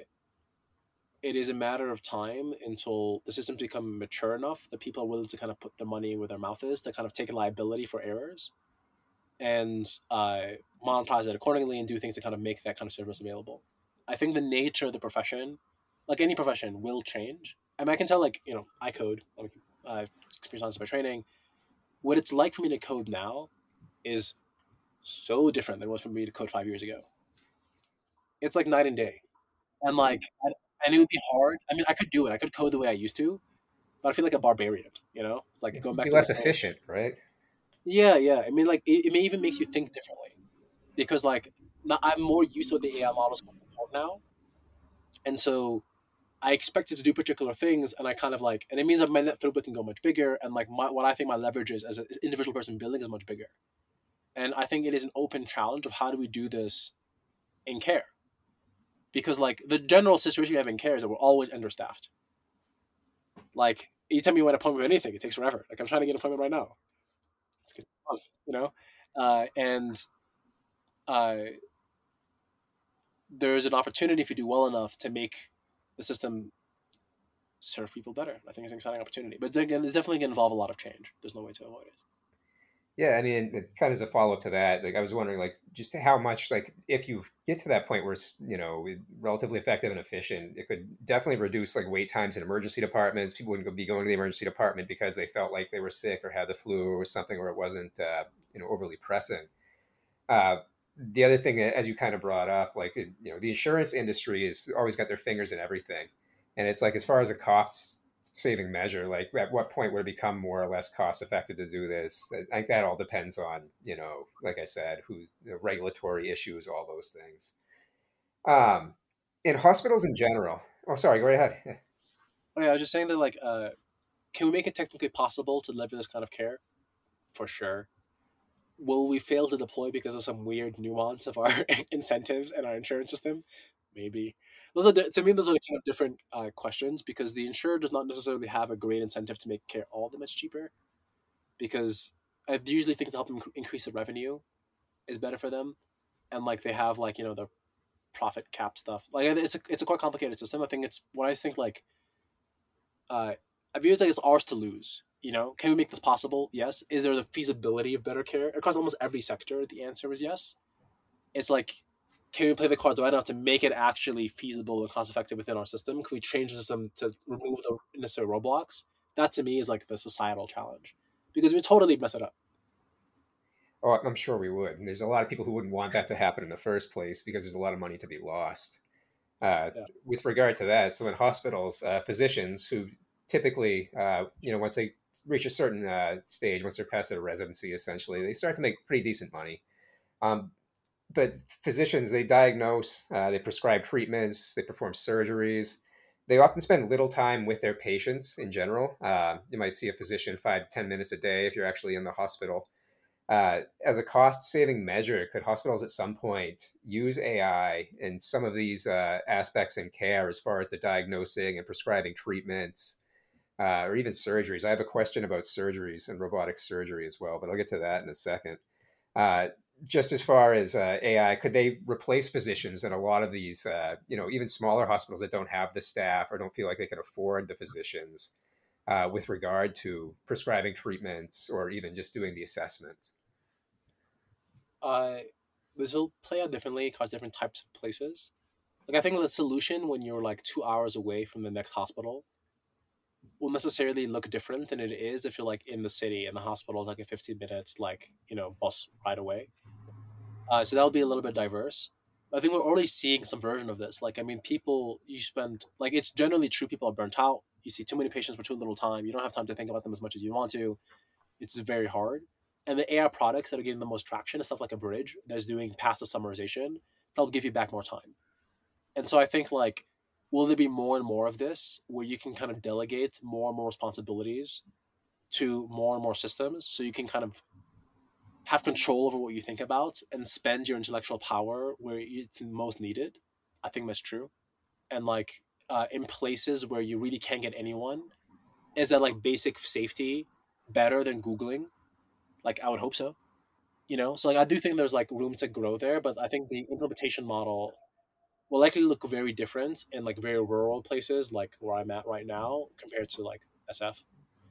it is a matter of time until the systems become mature enough that people are willing to kind of put their money where their mouth is, to kind of take a liability for errors and monetize it accordingly and do things to kind of make that kind of service available. I think the nature of the profession, like any profession, will change. I mean, I can tell, like, I code, computer science by training. What it's like for me to code now is so different than it was for me to code 5 years ago. It's like night and day. And like, and it would be hard. I mean, I could do it. I could code the way I used to, but I feel like a barbarian. It's like going It'd back be to the less stone. efficient, right? Yeah, yeah. I mean, like it may even makes you think differently because like I'm more used to what the AI models can support now, and so I expect it to do particular things, and I kind of like, and it means that my net throughput can go much bigger, and like what I think my leverage is as an individual person building is much bigger. And I think it is an open challenge of how do we do this in care, because like the general situation we have in care is that we're always understaffed. Like you tell me when an appointment with anything, it takes forever. Like I'm trying to get an appointment right now. It's getting a month, and uh, there's an opportunity if you do well enough to make the system serve people better. I think it's an exciting opportunity, but again, it's definitely going to involve a lot of change. There's no way to avoid it. Yeah, I mean, it kind of as a follow up to that, like I was wondering, like just how much, like if you get to that point where it's relatively effective and efficient, it could definitely reduce like wait times in emergency departments. People wouldn't be going to the emergency department because they felt like they were sick or had the flu or something, or it wasn't overly pressing. Uh, the other thing, as you kind of brought up, like the insurance industry has always got their fingers in everything, and it's like as far as a cost saving measure, like at what point would it become more or less cost effective to do this? I think that all depends on like I said, who regulatory issues, all those things. Um, in hospitals in general. Oh, sorry, go right ahead. Yeah. Oh yeah, I was just saying that like, can we make it technically possible to deliver this kind of care? For sure. Will we fail to deploy because of some weird nuance of our incentives and our insurance system? Maybe. To me, those are kind of different questions because the insurer does not necessarily have a great incentive to make care all that much cheaper. Because I usually think to help them increase the revenue is better for them, and like they have like the profit cap stuff. Like it's a quite complicated system. I think it's what I think like I view it like it's ours to lose. Can we make this possible? Yes. Is there the feasibility of better care across almost every sector? The answer is yes. It's like, can we play the cards right enough to make it actually feasible and cost effective within our system? Can we change the system to remove the necessary roadblocks? That to me is like the societal challenge, because we totally mess it up. Oh, I'm sure we would. And there's a lot of people who wouldn't want that to happen in the first place because there's a lot of money to be lost. Yeah. With regard to that, so in hospitals, physicians who typically, once they reach a certain stage, once they're past their residency, essentially, they start to make pretty decent money. Um, but physicians, they diagnose, they prescribe treatments, they perform surgeries. They often spend little time with their patients in general. You might see a physician 5 to 10 minutes a day if you're actually in the hospital. As a cost saving measure, could hospitals at some point use AI in some of these aspects in care as far as the diagnosing and prescribing treatments or even surgeries? I have a question about surgeries and robotic surgery as well, but I'll get to that in a second. Uh, just as far as AI, could they replace physicians in a lot of these, even smaller hospitals that don't have the staff or don't feel like they can afford the physicians with regard to prescribing treatments or even just doing the assessments? Uh, this will play out differently across different types of places. Like I think the solution when you're like 2 hours away from the next hospital will necessarily look different than it is if you're like in the city and the hospital is like a 15 minutes like bus ride away. So that'll be a little bit diverse. I think we're already seeing some version of this. Like I mean, people you spend like it's generally true. People are burnt out. You see too many patients for too little time. You don't have time to think about them as much as you want to. It's very hard. And the AI products that are getting the most traction is stuff like a bridge that's doing passive summarization. That'll give you back more time. And so I think like, will there be more and more of this where you can kind of delegate more and more responsibilities to more and more systems, so you can kind of have control over what you think about and spend your intellectual power where it's most needed. I think that's true. And like in places where you really can't get anyone, is that like basic safety better than Googling? Like I would hope so. So like I do think there's like room to grow there, but I think the implementation model will likely look very different in like very rural places like where I'm at right now compared to like SF.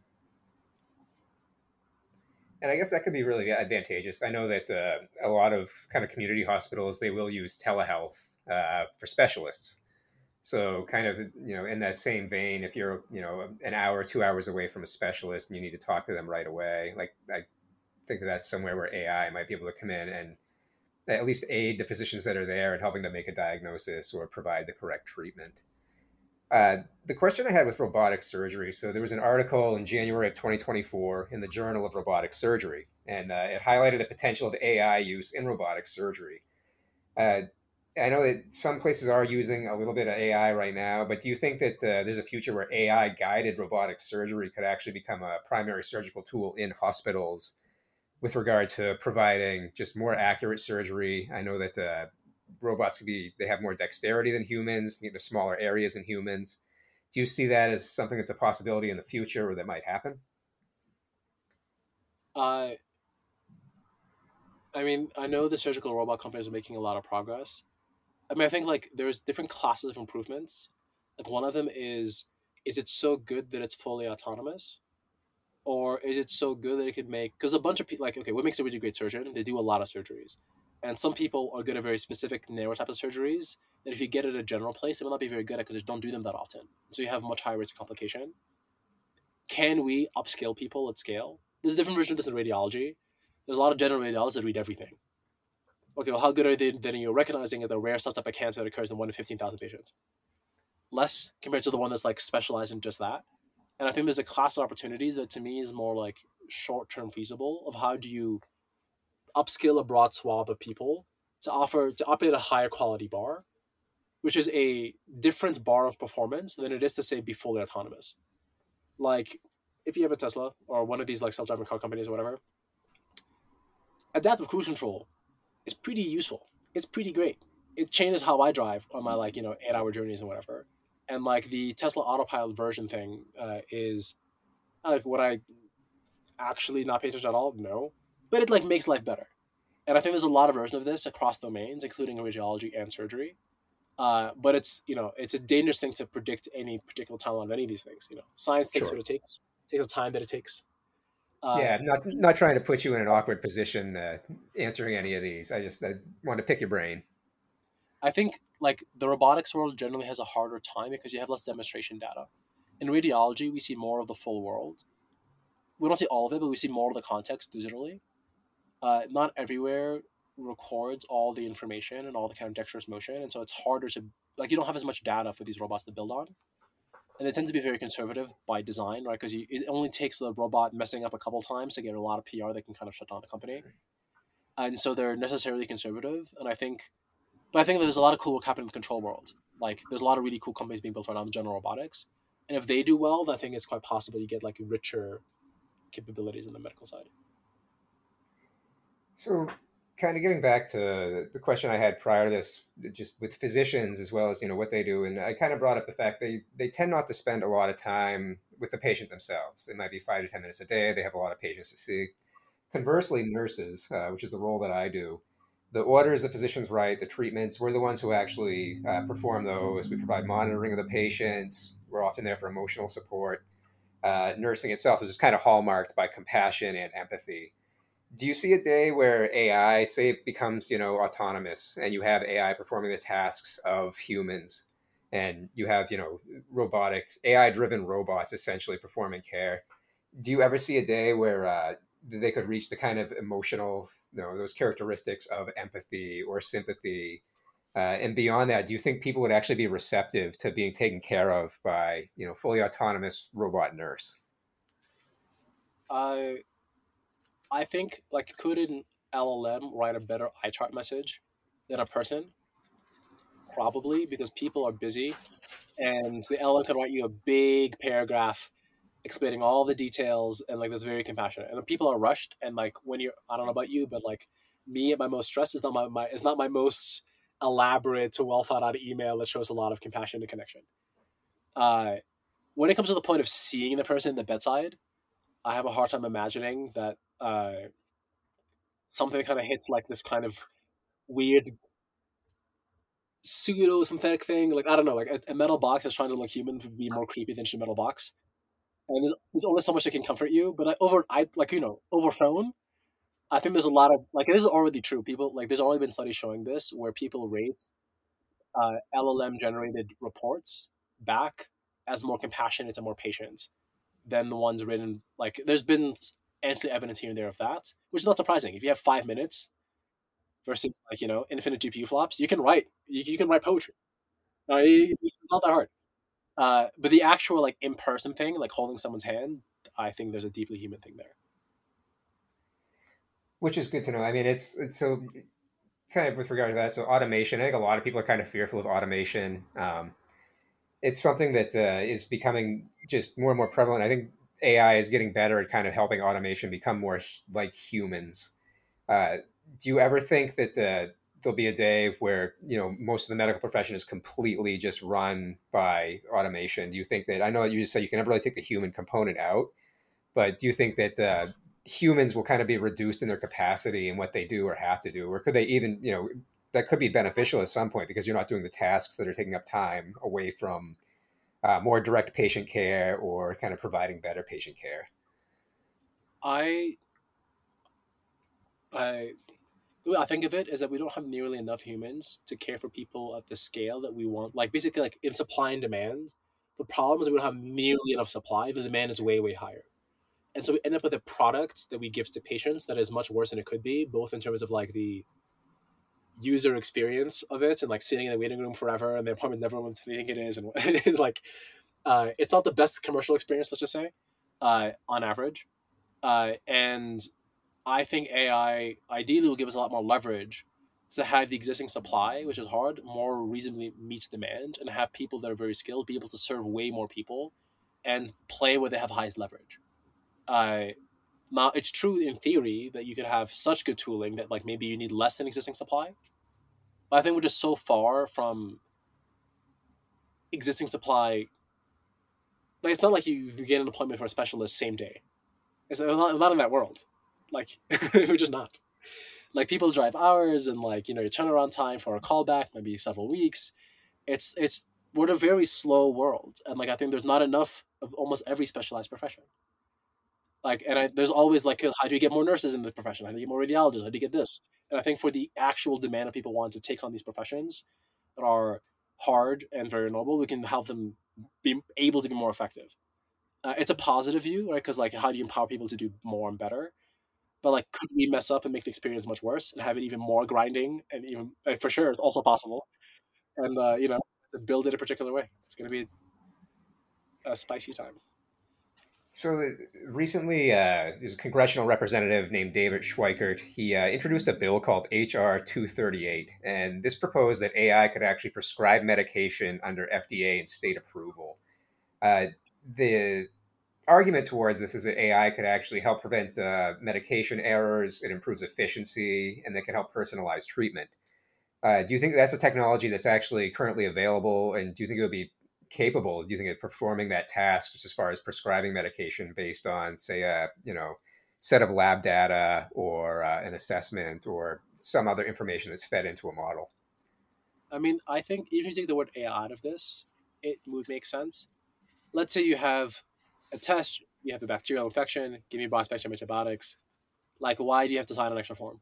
And I guess that could be really advantageous. I know that a lot of kind of community hospitals, they will use telehealth for specialists. So kind of, in that same vein, if you're, an hour, 2 hours away from a specialist and you need to talk to them right away, like I think that that's somewhere where AI might be able to come in and at least aid the physicians that are there in helping them make a diagnosis or provide the correct treatment. The question I had with robotic surgery, so there was an article in January of 2024 in the Journal of Robotic Surgery, and it highlighted the potential of AI use in robotic surgery. Uh, I know that some places are using a little bit of AI right now, but do you think that there's a future where AI guided robotic surgery could actually become a primary surgical tool in hospitals with regard to providing just more accurate surgery? I know that robots they have more dexterity than humans, get to smaller areas than humans. Do you see that as something that's a possibility in the future or that might happen? Uh, I mean, I know the surgical robot companies are making a lot of progress. I mean, I think like there's different classes of improvements. Like one of them is it so good that it's fully autonomous? Or is it so good that it could make, because a bunch of people, like, okay, what makes a really great surgeon? They do a lot of surgeries. And some people are good at very specific, narrow type of surgeries that if you get at a general place, they will not be very good at because they don't do them that often. So you have much higher risk of complication. Can we upskill people at scale? There's a different version of this in radiology. There's a lot of general radiologists that read everything. Okay, well, how good are they then you're recognizing the rare subtype of cancer that occurs in 1 in 15,000 patients? Less compared to the one that's like specialized in just that. And I think there's a class of opportunities that to me is more like short term feasible of how do you upskill a broad swath of people to operate a higher quality bar, which is a different bar of performance than it is to say be fully autonomous. Like if you have a Tesla or one of these like self-driving car companies or whatever, adaptive cruise control is pretty useful. It's pretty great. It changes how I drive on my 8-hour journeys and whatever. And like the Tesla autopilot version thing is like what I actually not pay attention at all. No, but it like makes life better. And I think there's a lot of versions of this across domains, including radiology and surgery. But it's a dangerous thing to predict any particular timeline of any of these things. Science takes what Sure. it takes the time that it takes. Uh, Yeah, not trying to put you in an awkward position answering any of these. I want to pick your brain. I think like the robotics world generally has a harder time because you have less demonstration data. In radiology, we see more of the full world. We don't see all of it, but we see more of the context digitally. Not everywhere records all the information and all the kind of dexterous motion, and so it's harder to like you don't have as much data for these robots to build on, and they tend to be very conservative by design, right? Because it only takes the robot messing up a couple times to get a lot of PR that can kind of shut down the company, and so they're necessarily conservative. But I think there's a lot of cool work happening in the control world. Like there's a lot of really cool companies being built right now in general robotics, and if they do well, then I think it's quite possible you get like richer capabilities in the medical side. So, kind of getting back to the question I had prior to this, just with physicians as well as what they do, and I kind of brought up the fact they tend not to spend a lot of time with the patient themselves. It might be 5 to 10 minutes a day. They have a lot of patients to see. Conversely, nurses, which is the role that I do, the orders the physicians write, the treatments, we're the ones who actually perform those. We provide monitoring of the patients. We're often there for emotional support. Nursing itself is just kind of hallmarked by compassion and empathy. Do you see a day where AI, say, it becomes autonomous, and you have AI performing the tasks of humans, and you have robotic AI-driven robots essentially performing care? Do you ever see a day where they could reach the kind of emotional, those characteristics of empathy or sympathy? And beyond that, do you think people would actually be receptive to being taken care of by, fully autonomous robot nurse? I I think like could an LLM write a better eye chart message than a person? Probably because people are busy, and the LLM can write you a big paragraph explaining all the details, and like that's very compassionate. And people are rushed, and like when you're, I don't know about you, but like me at my most stressed is not is not my most elaborate to well thought out email that shows a lot of compassion and connection. Uh, when it comes to the point of seeing the person in the bedside, I have a hard time imagining that something kind of hits like this kind of weird pseudo synthetic thing. Like I don't know, like a metal box that's trying to look human would be more creepy than just a metal box. And there's only so much that can comfort you. But over phone, I think there's a lot of like it is already true. People like there's already been studies showing this where people rate LLM generated reports back as more compassionate and more patient than the ones written. Like there's been anti evidence here and there of that, which is not surprising. If you have 5 minutes versus like infinite GPU flops, you can write. You can write poetry. It's not that hard. But the actual like in person thing, like holding someone's hand, I think there's a deeply human thing there. Which is good to know. I mean, it's so kind of with regard to that. So automation, I think a lot of people are kind of fearful of automation. It's something that is becoming just more and more prevalent. I think AI is getting better at kind of helping automation become more like humans. Uh, do you ever think that there'll be a day where most of the medical profession is completely just run by automation? Do you think that I know that you just said you can never really take the human component out, but do you think that humans will kind of be reduced in their capacity and what they do or have to do, or could they even that could be beneficial at some point because you're not doing the tasks that are taking up time away from more direct patient care or kind of providing better patient care? I I the way I think of it is that we don't have nearly enough humans to care for people at the scale that we want. Like basically, like in supply and demand, the problem is that we don't have nearly enough supply. The demand is way way higher, and so we end up with a product that we give to patients that is much worse than it could be, both in terms of like the user experience of it and like sitting in the waiting room forever and the appointment never went to think it is, and like it's not the best commercial experience, let's just say, on average. And I think AI ideally will give us a lot more leverage to have the existing supply, which is hard, more reasonably meets demand, and have people that are very skilled be able to serve way more people and play where they have highest leverage. Uh, Now, it's true in theory that you could have such good tooling that like maybe you need less than existing supply. But I think we're just so far from existing supply. Like it's not like you get an appointment for a specialist same day. It's not in that world. Like we're just not. Like people drive hours, and like your turnaround time for a callback might be several weeks. It's we're in a very slow world, and like I think there's not enough of almost every specialized profession. Like, and there's always like, how do you get more nurses in the profession? How do you get more radiologists? How do you get this? And I think for the actual demand of people wanting to take on these professions that are hard and very noble, we can help them be able to be more effective. It's a positive view, right? Because like, how do you empower people to do more and better? But like, could we mess up and make the experience much worse and have it even more grinding? And even for sure, it's also possible. And to build it a particular way, it's going to be a spicy time. So recently, there's a congressional representative named David Schweikert. He introduced a bill called HR 238, and this proposed that AI could actually prescribe medication under FDA and state approval. Uh, the argument towards this is that AI could actually help prevent medication errors, it improves efficiency, and that can help personalize treatment. Do you think that's a technology that's actually currently available, and do you think it would be capable? Do you think of performing that task, just as far as prescribing medication based on, say, a set of lab data or an assessment or some other information that's fed into a model? I mean, I think if you take the word AI out of this, it would make sense. Let's say you have a test, you have a bacterial infection, give me broad spectrum antibiotics. Like, why do you have to sign an extra form?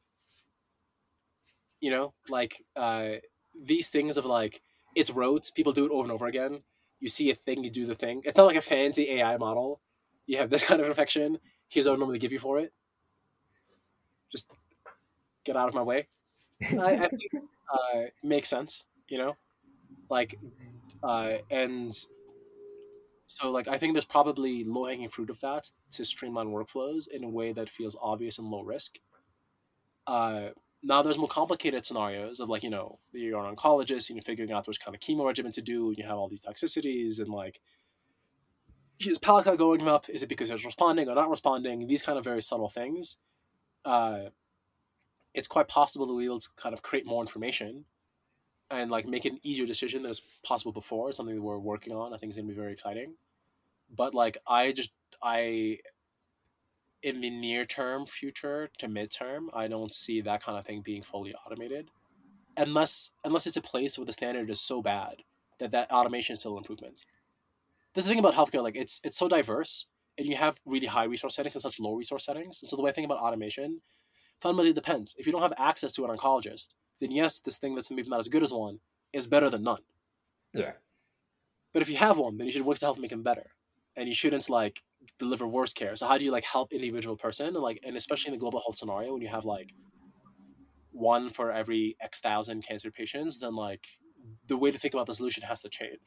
Like these things of like, it's rotes, people do it over and over again. You see a thing, you do the thing. It's not like a fancy AI model. You have this kind of infection, here's what I normally give you for it. Just get out of my way. I think makes sense, like, and so like I think there's probably low hanging fruit of that to streamline workflows in a way that feels obvious and low risk. Uh, Now there's more complicated scenarios of like you're an oncologist and you're figuring out which kind of chemo regimen to do, and you have all these toxicities and like is pallet count going up? Is it because it's responding or not responding? These kind of very subtle things. Uh, it's quite possible that we will kind of create more information and like make an easier decision than was possible before. It's something that we're working on. I think it's gonna be very exciting. But like I in the near term future to midterm, I don't see that kind of thing being fully automated. Unless it's a place where the standard is so bad that that automation is still an improvement. This is the thing about healthcare, like it's so diverse and you have really high resource settings and such low resource settings. And so the way I think about automation fundamentally depends. If you don't have access to an oncologist, then yes, this thing that's maybe not as good as one is better than none. Yeah. But if you have one, then you should work to help make him better. And you shouldn't like deliver worse care. So how do you like help individual person and especially in the global health scenario when you have like one for every X thousand cancer patients, then like the way to think about the solution has to change.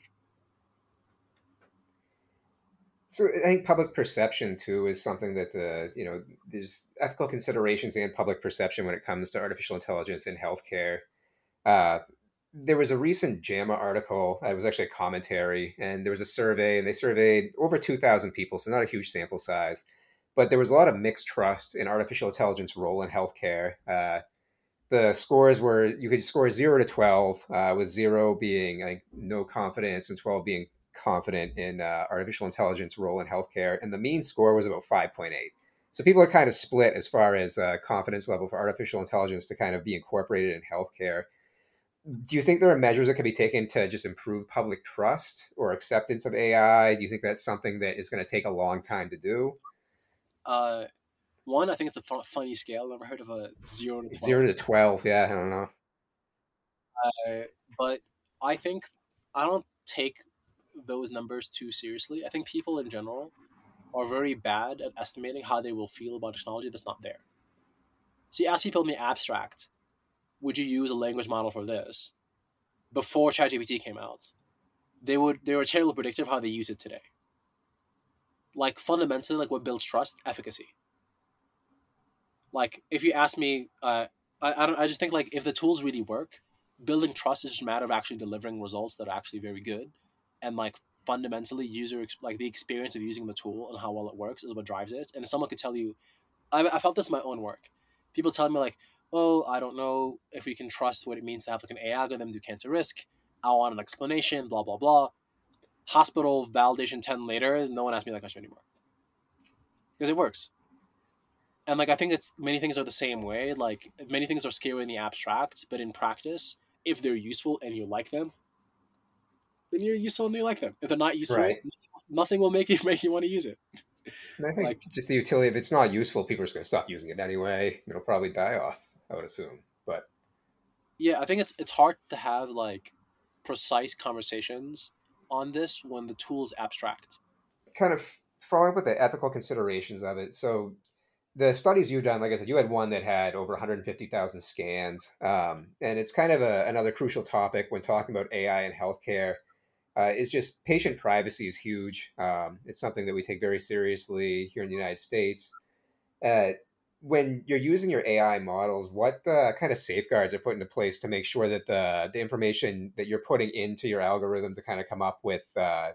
So I think public perception too is something that there's ethical considerations and public perception when it comes to artificial intelligence in healthcare. Uh, there was a recent JAMA article. It was actually a commentary, and there was a survey, and they surveyed over 2,000 people, so not a huge sample size. But there was a lot of mixed trust in artificial intelligence role in healthcare. The scores were you could score 0 to 12, with 0 being like no confidence and 12 being confident in artificial intelligence role in healthcare, and the mean score was about 5.8. So people are kind of split as far as confidence level for artificial intelligence to kind of be incorporated in healthcare. Do you think there are measures that can be taken to just improve public trust or acceptance of AI? Do you think that's something that is going to take a long time to do? Uh, One, I think it's a funny scale. I've never heard of a 0 0 to 12. to 12, yeah, I don't know. But I think I don't take those numbers too seriously. I think people in general are very bad at estimating how they will feel about technology that's not there. So you ask people in the abstract, would you use a language model for this? Before ChatGPT came out, they were terribly predictive of how they use it today. Like fundamentally, like what builds trust, efficacy. Like if you ask me, I just think like if the tools really work, building trust is just a matter of actually delivering results that are actually very good, and like fundamentally like the experience of using the tool and how well it works is what drives it. And if someone could tell you, I felt this in my own work. People tell me like, oh, I don't know if we can trust what it means to have like an AI algorithm do cancer risk. I want an explanation, blah blah blah. Hospital validation 10 later, no one asks me that question anymore because it works. And like I think it's many things are the same way. Like many things are scary in the abstract, but in practice, if they're useful and you like them, then you're useful and you like them. If they're not useful, Right. nothing will make you make you want to use it. And I think Like just the utility, if it's not useful, people are just going to stop using it anyway. It'll probably die off, I would assume. But yeah, I think it's hard to have like precise conversations on this when the tool is abstract. kind of following up with the ethical considerations of it. So the studies you've done, like I said, you had one that had over 150,000 scans. And it's kind of another crucial topic when talking about AI in healthcare. Is just patient privacy is huge. It's something that we take very seriously here in the United States. Uh, when you're using your AI models, what kind of safeguards are put into place to make sure that the information that you're putting into your algorithm to kind of come up with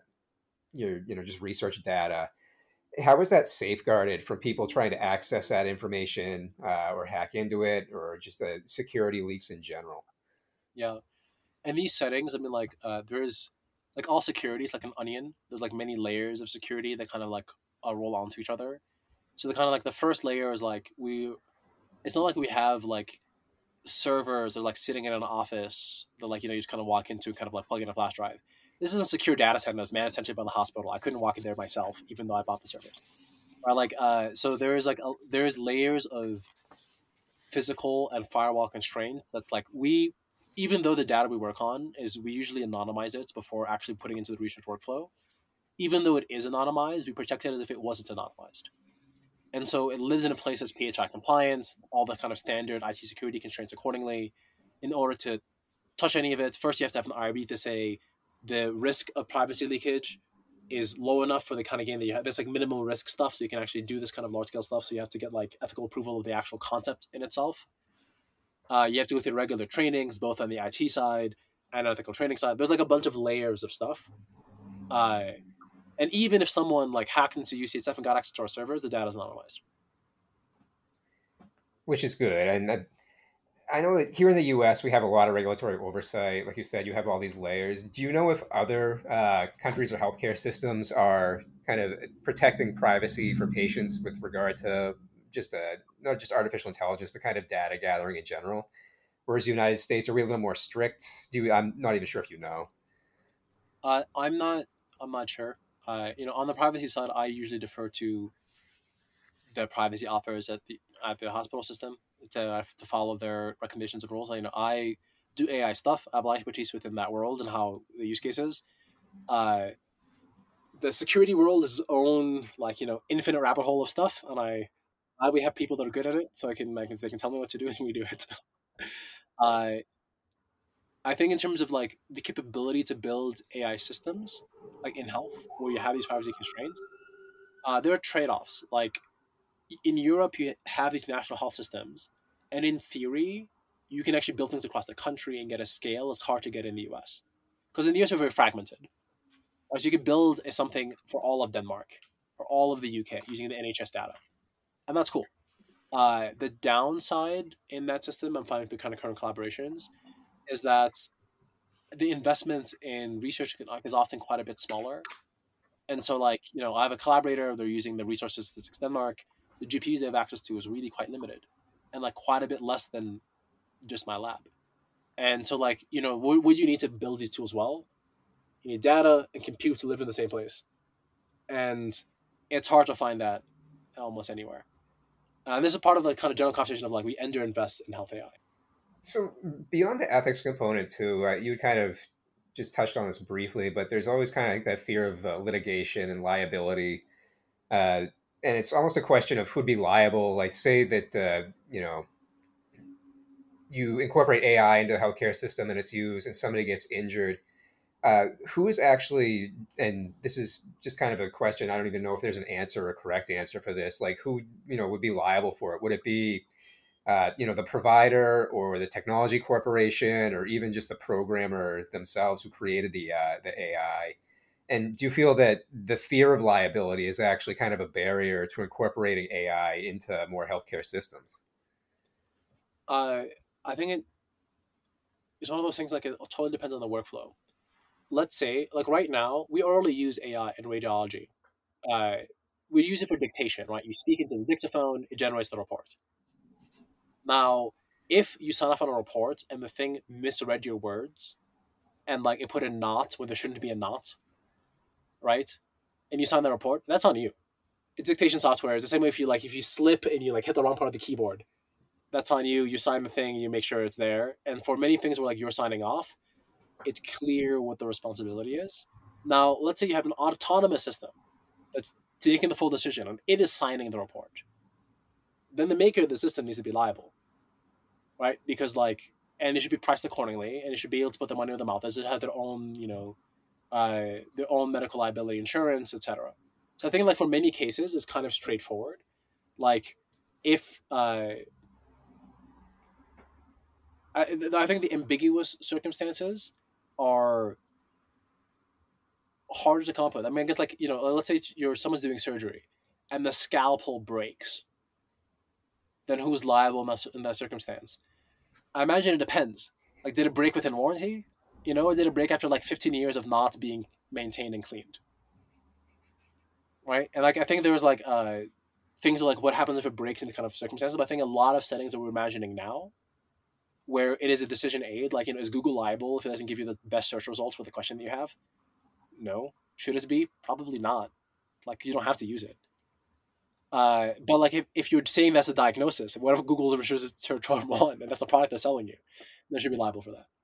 your just research data, how is that safeguarded from people trying to access that information or hack into it or just security leaks in general? Yeah, and these settings, I mean, like there's like all security is like an onion. There's like many layers of security that kind of like roll onto each other. So the kind of like the first layer is like we. It's not like we have like servers that are like sitting in an office that like you just kind of walk into and kind of like plug in a flash drive. This is a secure data center that's managed essentially by the hospital. I couldn't walk in there myself, even though I bought the servers. Or like so there's layers of physical and firewall constraints. That's like we even though the data we work on is we usually anonymize it before actually putting into the research workflow. Even though it is anonymized, we protect it as if it wasn't anonymized. And so it lives in a place that's PHI compliant, all the kind of standard IT security constraints accordingly. In order to touch any of it, first you have to have an IRB to say the risk of privacy leakage is low enough for the kind of game that you have. There's like minimal risk stuff, so you can actually do this kind of large scale stuff. So you have to get like ethical approval of the actual concept in itself. You have to go through regular trainings, both on the IT side and ethical training side. There's like a bunch of layers of stuff. Uh, And even if someone like hacked into UCSF and got access to our servers, the data is anonymized. which is good. And I know that here in the U.S. we have a lot of regulatory oversight. Like you said, you have all these layers. Do you know if other countries or healthcare systems are kind of protecting privacy for patients with regard to just not just artificial intelligence, but kind of data gathering in general? Whereas the United States, are we a little more strict? I'm not even sure if you know. I'm not. I'm not sure. On the privacy side, I usually defer to the privacy offers at the hospital system to follow their recommendations and rules. I do AI stuff. I have a lot of expertise within that world and how the use cases. Uh, the security world is its own infinite rabbit hole of stuff, and we have people that are good at it, so they can tell me what to do and we do it. uh, I think in terms of like the capability to build AI systems, like in health, where you have these privacy constraints, there are trade offs. Like in Europe, you have these national health systems, and in theory, you can actually build things across the country and get a scale that's hard to get in the US. Because in the US, we're very fragmented. So you could build something for all of Denmark or all of the UK using the NHS data, and that's cool. The downside in that system, I'm finding through kind of current collaborations, is that the investments in research is often quite a bit smaller. And so, I have a collaborator, they're using the resources Statistics Denmark. The GPUs they have access to is really quite limited and like quite a bit less than just my lab. And so, would you need to build these tools well? You need data and compute to live in the same place. And it's hard to find that almost anywhere. And this is part of the kind of general conversation of like we underinvest in health AI. So beyond the ethics component too, you kind of just touched on this briefly, but there's always kind of like that fear of litigation and liability, uh, and it's almost a question of who'd be liable. Like, say that you incorporate AI into the healthcare system and it's used, and somebody gets injured. Who is actually, and this is just kind of a question. I don't even know if there's an answer or a correct answer for this. Like, who would be liable for it? Would it be the provider or the technology corporation or even just the programmer themselves who created the AI? And do you feel that the fear of liability is actually kind of a barrier to incorporating AI into more healthcare systems? Uh, I think it's one of those things like it totally depends on the workflow. Let's say, like right now, we already use AI in radiology. Uh, we use it for dictation, right? You speak into the dictaphone, it generates the report. Now, if you sign off on a report and the thing misread your words and like it put a not when there shouldn't be a not, right? And you sign the report, that's on you. It's dictation software. It's the same way if you slip and you like hit the wrong part of the keyboard, that's on you. You sign the thing, you make sure it's there. And for many things where like you're signing off, it's clear what the responsibility is. Now, let's say you have an autonomous system that's taking the full decision and it is signing the report. Then the maker of the system needs to be liable, right? Because and it should be priced accordingly, and it should be able to put their money where their mouth is. It should have their own medical liability insurance, etc. So I think like for many cases, it's kind of straightforward. Like if I think the ambiguous circumstances are harder to come up with. I mean, I guess let's say someone's doing surgery, and the scalpel breaks. Then who's liable in that circumstance? I imagine it depends. Like, did it break within warranty? Or did it break after like 15 years of not being maintained and cleaned? Right? And like, I think there was things like what happens if it breaks in the kind of circumstances. But I think a lot of settings that we're imagining now, where it is a decision aid, is Google liable if it doesn't give you the best search results for the question that you have? No. Should it be? Probably not. Like, you don't have to use it. But like, if you're saying that's a diagnosis, what if Google refuses to turn one and that's a product they're selling you? They should be liable for that.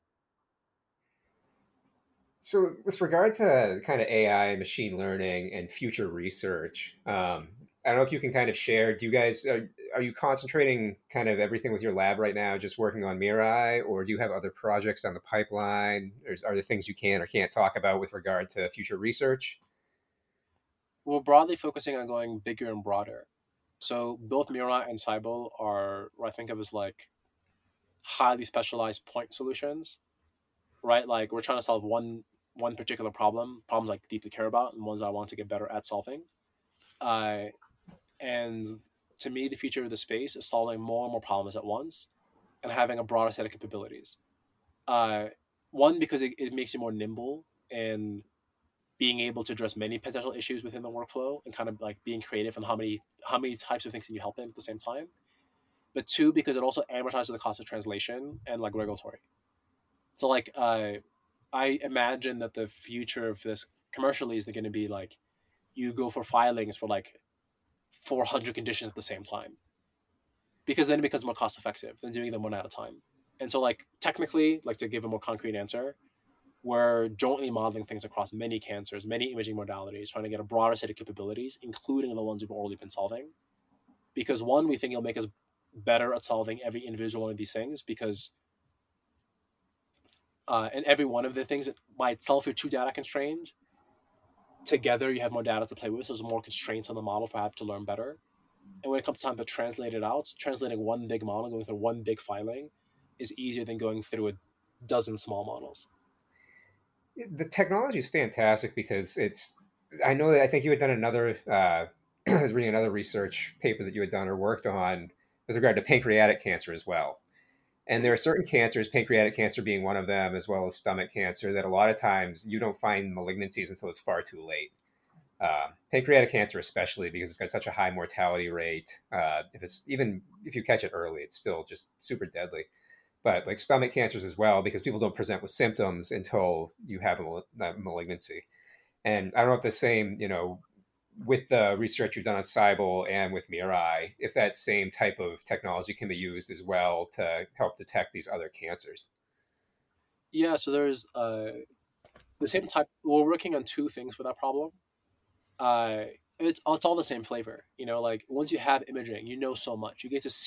So, with regard to kind of AI, machine learning, and future research, I don't know if you can kind of share. Do you guys are you concentrating kind of everything with your lab right now, just working on Mirai, or do you have other projects on the pipeline? Or are there things you can or can't talk about with regard to future research? We're broadly focusing on going bigger and broader. So both Mira and Cybele are what I think of as like highly specialized point solutions, right? Like we're trying to solve one one particular problems I deeply care about, and ones I want to get better at solving. Uh, and to me, the future of the space is solving more and more problems at once and having a broader set of capabilities. Uh, One, because it makes you more nimble and being able to address many potential issues within the workflow and kind of like being creative on how many types of things can you help in at the same time. But two, because it also amortizes the cost of translation and like regulatory. So like I imagine that the future of this commercially is going to be like you go for filings for like 400 conditions at the same time, because then it becomes more cost effective than doing them one at a time. And so like technically, like to give a more concrete answer, we're jointly modeling things across many cancers, many imaging modalities, trying to get a broader set of capabilities, including the ones we've already been solving. Because one, we think it'll make us better at solving every individual one of these things, because and every one of the things that by itself are too data constrained, together you have more data to play with, so there's more constraints on the model for have to learn better. And when it comes time to translate it out, translating one big model, going through one big filing, is easier than going through a dozen small models. The technology is fantastic because it's. I know that I think you had done another. I was reading another research paper that you had done or worked on with regard to pancreatic cancer as well. And there are certain cancers, pancreatic cancer being one of them, as well as stomach cancer, that a lot of times you don't find malignancies until it's far too late. Pancreatic cancer, especially because it's got such a high mortality rate. If you catch it early, it's still just super deadly. But like stomach cancers as well, because people don't present with symptoms until you have a malignancy. And I don't know if the same, with the research you've done on Cybele and with Mirai, if that same type of technology can be used as well to help detect these other cancers. Yeah, so there's the same type. We're working on two things for that problem. Uh, it's all the same flavor. Like once you have imaging, you know so much.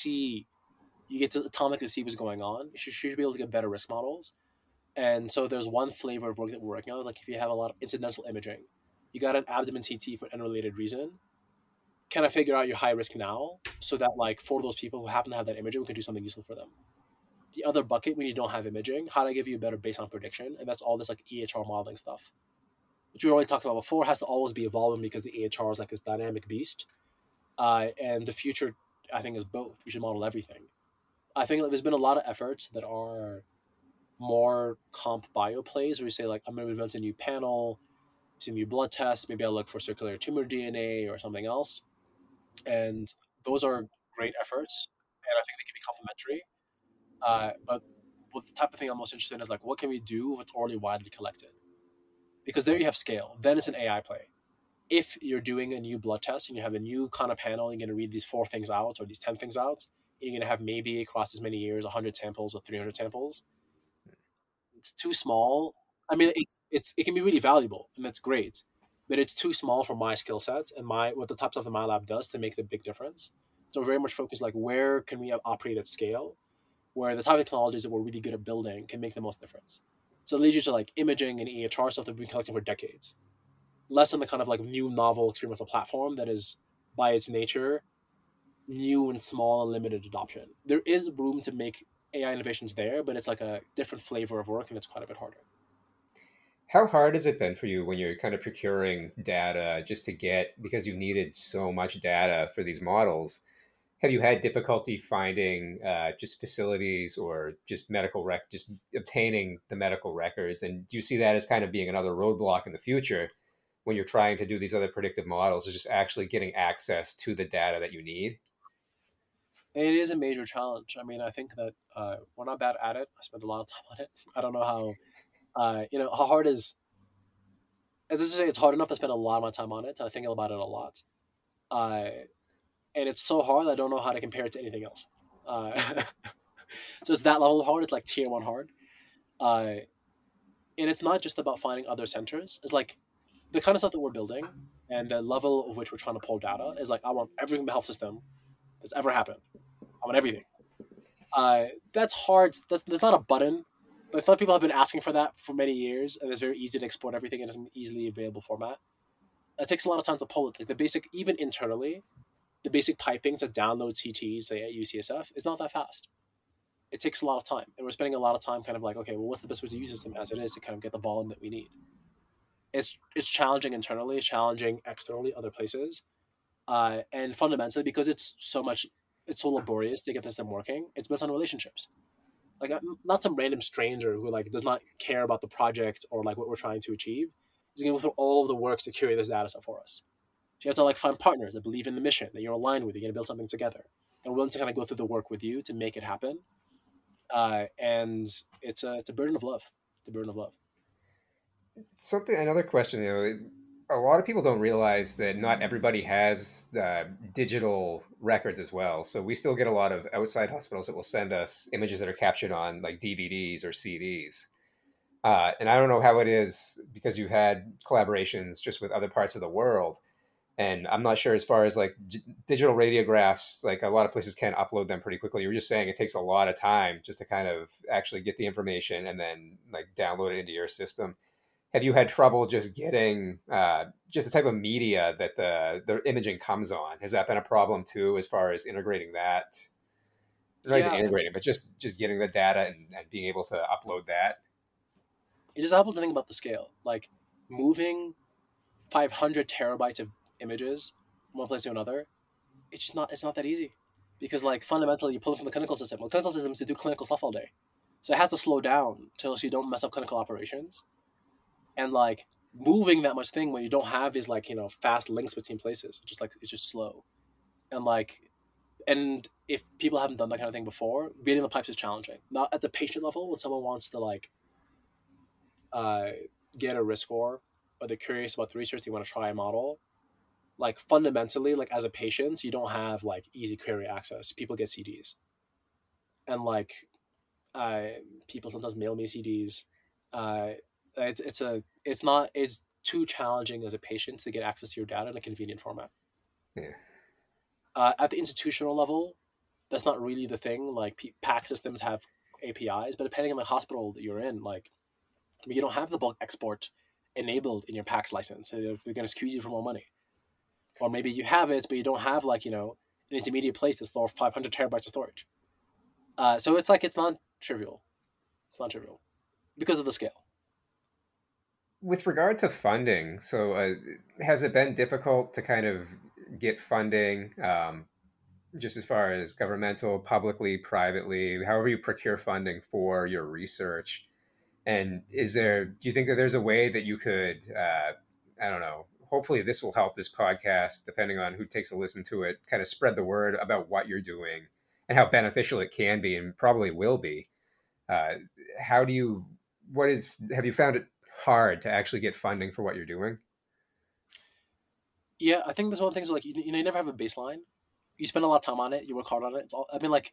You get to atomically see what's going on. You should be able to get better risk models. And so there's one flavor of work that we're working on. Like if you have a lot of incidental imaging, you got an abdomen CT for an unrelated reason. Kind of figure out your high risk now, so that like for those people who happen to have that imaging, we can do something useful for them. The other bucket, when you don't have imaging, how do I give you a better baseline prediction? And that's all this like EHR modeling stuff, which we already talked about before, has to always be evolving because the EHR is like this dynamic beast. And the future, I think, is both. We should model everything. I think like, there's been a lot of efforts that are more comp bio plays where you say like I'm going to invent a new panel, some new blood tests. Maybe I'll look for circular tumor DNA or something else. And those are great efforts, and I think they can be complementary. But the type of thing I'm most interested in is like what can we do with what's already widely collected? Because there you have scale. Then it's an AI play. If you're doing a new blood test and you have a new kind of panel, you're going to read these 4 things out or these 10 things out, and you're going to have maybe across as many years 100 samples or 300 samples. It's too small. I mean, it can be really valuable and that's great, but it's too small for my skill set and my what the type of stuff that my lab does to make the big difference. So we're very much focused like where can we operate at scale, where the type of technologies that we're really good at building can make the most difference. So it leads you to like imaging and EHR stuff that we've been collecting for decades, less than the kind of like new novel experimental platform that is by its nature new and small and limited adoption. There is room to make AI innovations there, but it's like a different flavor of work and it's quite a bit harder. How hard has it been for you when you're kind of procuring data just to get, because you needed so much data for these models? Have you had difficulty finding just facilities or just just obtaining the medical records? And do you see that as kind of being another roadblock in the future when you're trying to do these other predictive models, is just actually getting access to the data that you need? It is a major challenge. I mean, I think that we're not bad at it. I spend a lot of time on it. I don't know how, how hard is, as I say, it's hard enough to spend a lot of my time on it. And I think about it a lot. Uh, and it's so hard, I don't know how to compare it to anything else. Uh, so it's that level of hard. It's like tier one hard. Uh, and it's not just about finding other centers. It's like the kind of stuff that we're building and the level of which we're trying to pull data is like, I want every health system that's ever happened. I want everything. That's hard. That's not a button. That's not people have been asking for that for many years, and it's very easy to export everything in an easily available format. It takes a lot of time to pull it. Like the basic, even internally, the basic piping to download CTs, say at UCSF, is not that fast. It takes a lot of time, and we're spending a lot of time kind of like, okay, well, what's the best way to use this system as it is to kind of get the volume that we need? it's challenging internally, it's challenging externally, other places, and fundamentally because it's so laborious to get this thing working. It's based on relationships. Like not some random stranger who like does not care about the project or like what we're trying to achieve. He's going to go through all of the work to curate this data set for us. So you have to like find partners that believe in the mission, that you're aligned with, you're going to build something together, and willing to kind of go through the work with you to make it happen. And it's a burden of love. It's a burden of love. Another question, a lot of people don't realize that not everybody has digital records as well. So we still get a lot of outside hospitals that will send us images that are captured on like DVDs or CDs. And I don't know how it is because you've had collaborations just with other parts of the world. And I'm not sure as far as like digital radiographs, like a lot of places can upload them pretty quickly. You were just saying it takes a lot of time just to kind of actually get the information and then like download it into your system. Have you had trouble just getting just the type of media that the imaging comes on? Has that been a problem too, as far as integrating that? Not even Yeah, I mean, integrating, but just getting the data and being able to upload that. it just helpful to think about the scale. Like moving 500 terabytes of images from one place to another, it's not that easy. Because like fundamentally you pull it from the clinical system. Well, clinical systems to do clinical stuff all day. So it has to slow down till you don't mess up clinical operations. And like moving that much thing when you don't have these like, fast links between places, it's just slow. And like and if people haven't done that kind of thing before, beating the pipes is challenging. Not at the patient level when someone wants to like uh, get a risk score or they're curious about the research, they want to try a model. Like fundamentally, like as a patient, you don't have like easy query access. People get CDs, and like uh, people sometimes mail me CDs. Uh, it's too challenging as a patient to get access to your data in a convenient format. Yeah. At the institutional level, that's not really the thing. Like PAC systems have APIs, but depending on the hospital that you're in, like you don't have the bulk export enabled in your PACS license. So they're going to squeeze you for more money. Or maybe you have it, but you don't have like an intermediate place to store 500 terabytes of storage. So it's like it's not trivial. It's not trivial because of the scale. With regard to funding, so has it been difficult to kind of get funding, just as far as governmental, publicly, privately, however you procure funding for your research? And do you think that there's a way that you could, I don't know, hopefully this will help this podcast, depending on who takes a listen to it, kind of spread the word about what you're doing and how beneficial it can be and probably will be. Uh, how do you, have you found it hard to actually get funding for what you're doing? Yeah, I think that's one of the things like you never have a baseline. You spend a lot of time on it. You work hard on it. It's all. I mean, like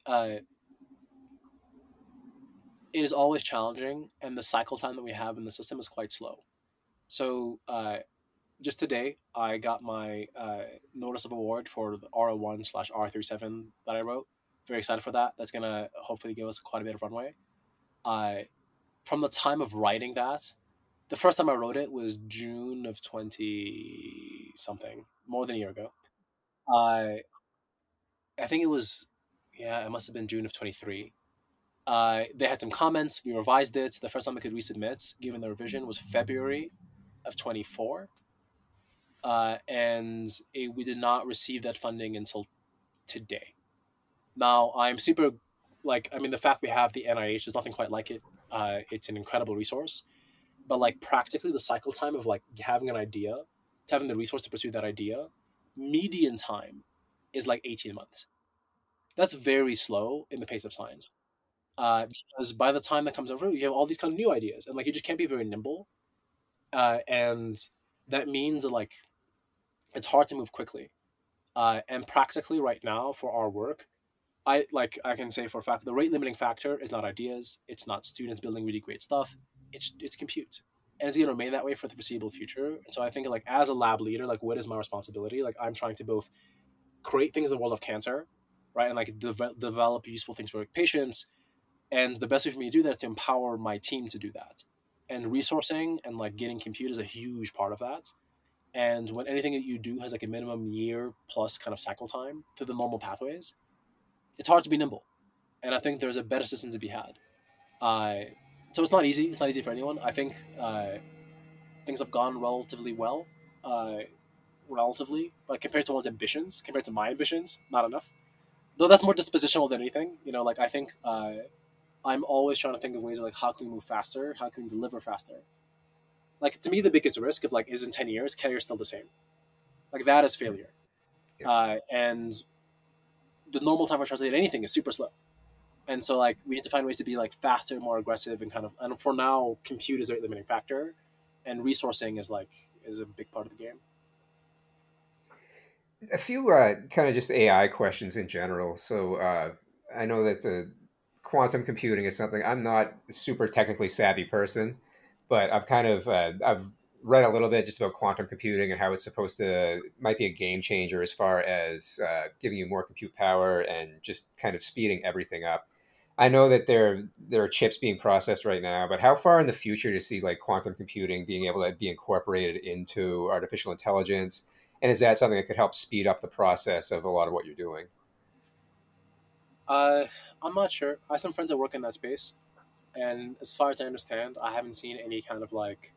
it is always challenging, and the cycle time that we have in the system is quite slow. So just today, I got my notice of award for the R01/R37 that I wrote. Very excited for that. That's gonna hopefully give us quite a bit of runway. I From the time of writing that, the first time I wrote it was June of 20 something, more than a year ago. I I think it was, yeah, it must have been June of 23. They had some comments. We revised it. The first time I could resubmit, given the revision, was February of 24. We did not receive that funding until today. Now, I'm super, like, I mean, the fact we have the NIH, there's nothing quite like it. It's an incredible resource. But, like, practically, the cycle time of, like, having an idea to having the resource to pursue that idea, median time is like 18 months. That's very slow in the pace of science. Because by the time that comes over, you have all these kind of new ideas, and, like, you just can't be very nimble. And that means that, like, it's hard to move quickly. And practically right now for our work, I can say for a fact the rate limiting factor is not ideas, it's not students building really great stuff, it's compute. And it's gonna remain that way for the foreseeable future. And so I think like as a lab leader, like what is my responsibility? Like I'm trying to both create things in the world of cancer, right? And like develop useful things for like, patients. And the best way for me to do that is to empower my team to do that. And resourcing and like getting compute is a huge part of that. And when anything that you do has like a minimum year plus kind of cycle time through the normal pathways, it's hard to be nimble. And I think there's a better system to be had. Uh, so it's not easy. It's not easy for anyone. I think things have gone relatively well, uh, relatively, but compared to one's ambitions, compared to my ambitions, not enough. Though that's more dispositional than anything. Like I think I'm always trying to think of ways of like how can we move faster, how can we deliver faster. Like to me, the biggest risk of like is in 10 years, carrier's still the same. Like that is failure, Yeah. and the normal time for translating anything is super slow. And so like we need to find ways to be like faster, more aggressive, and kind of. And for now, compute is a limiting factor, and resourcing is a big part of the game. A few kind of just AI questions in general. So I know that quantum computing is something I'm not a super technically savvy person, but I've read a little bit just about quantum computing and how it's supposed to might be a game changer as far as giving you more compute power and just kind of speeding everything up. I know that there are chips being processed right now, but how far in the future to see like quantum computing being able to be incorporated into artificial intelligence? And is that something that could help speed up the process of a lot of what you're doing? Uh, I'm not sure. I have some friends that work in that space, and as far as I understand, I haven't seen any kind of like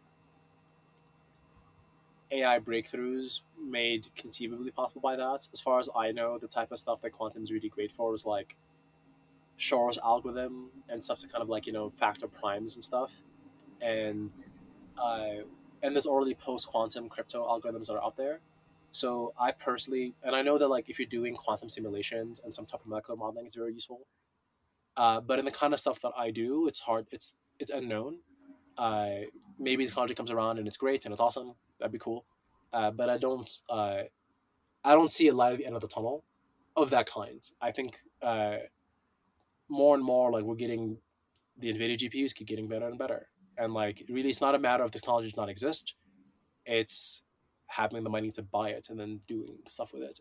AI breakthroughs made conceivably possible by that. As far as I know, the type of stuff that quantum is really great for is like Shor's algorithm and stuff to kind of like factor primes and stuff, and uh, and there's already post quantum crypto algorithms that are out there. So I personally, and I know that like if you're doing quantum simulations and some type of molecular modeling, it's very useful. But in the kind of stuff that I do, it's hard. It's unknown. Uh, Maybe the technology comes around and it's great and it's awesome. That'd be cool. But I don't. I don't see a light at the end of the tunnel of that kind. I think more and more like we're getting the NVIDIA GPUs keep getting better and better, and like really, it's not a matter of technology does not exist. It's having the money to buy it and then doing stuff with it.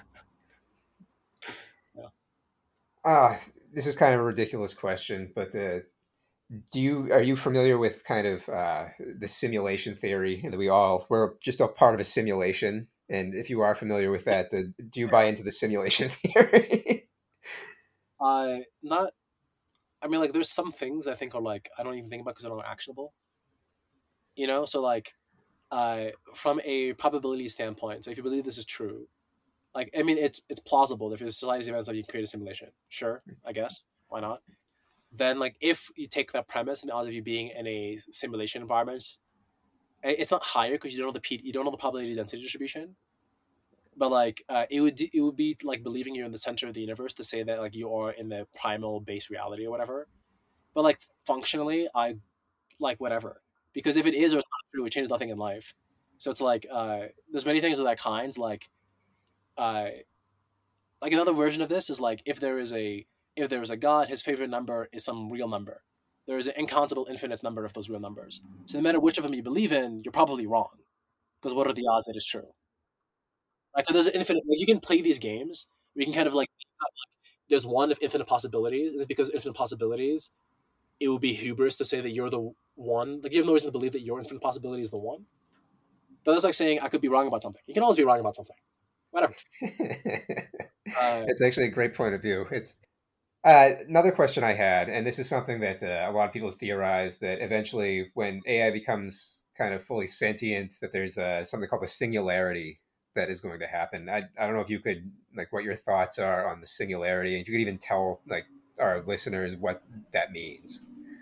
Yeah. Ah, this is kind of a ridiculous question, but are you familiar with kind of the simulation theory, and that we're just a part of a simulation? And if you are familiar with that, do you buy into the simulation theory? Not. I mean, like, there's some things I think are like I don't even think about because they're not actionable. So like, from a probability standpoint, so if you believe this is true, like, I mean, it's plausible. If it's society's events, like you create a simulation, sure, I guess, why not? Then, like, if you take that premise and the odds of you being in a simulation environment, it's not higher because you don't know the probability density distribution, but like it would be like believing you're in the center of the universe to say that like you are in the primal base reality or whatever. But like functionally, I like whatever, because if it is or it's not true, it changes nothing in life. So it's like there's many things of that kind. Uh, like another version of this is like if there is a god, his favorite number is some real number. There is an incountable infinite number of those real numbers. So no matter which of them you believe in, you're probably wrong. Because what are the odds that it's true? Like there's an infinite. Like you can play these games where you can kind of like there's one of infinite possibilities, and because of infinite possibilities, it would be hubris to say that you're the one. Like you have no reason to believe that your infinite possibility is the one. But that's like saying I could be wrong about something. You can always be wrong about something. Whatever. Uh, It's actually a great point of view. It's another question I had, and this is something that a lot of people theorize that eventually, when AI becomes kind of fully sentient, that there's something called the singularity that is going to happen. I don't know if you could like what your thoughts are on the singularity, and if you could even tell like our listeners what that means.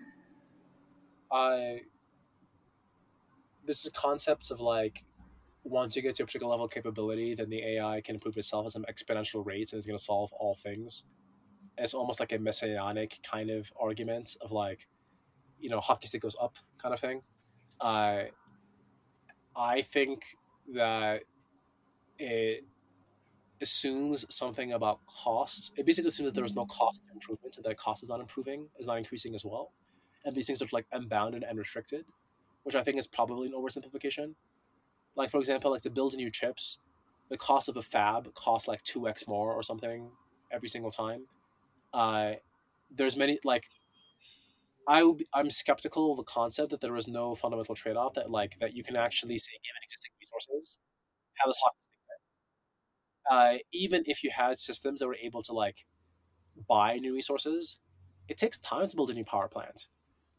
I There's concepts of like once you get to a particular level of capability, then the AI can improve itself at some exponential rate and it's going to solve all things. And it's almost like a messianic kind of argument of like, hockey stick goes up kind of thing. Uh, I think that it assumes something about cost. It basically assumes that there is no cost improvement and that cost is not improving, is not increasing as well. And these things are like unbounded and restricted, which I think is probably an oversimplification. Like, for example, like to build new chips, the cost of a fab costs like 2x more or something every single time. Uh, there's many like I'm skeptical of the concept that there is no fundamental trade off that you can actually say given existing resources have this hockey stick. Even if you had systems that were able to like buy new resources, it takes time to build a new power plant,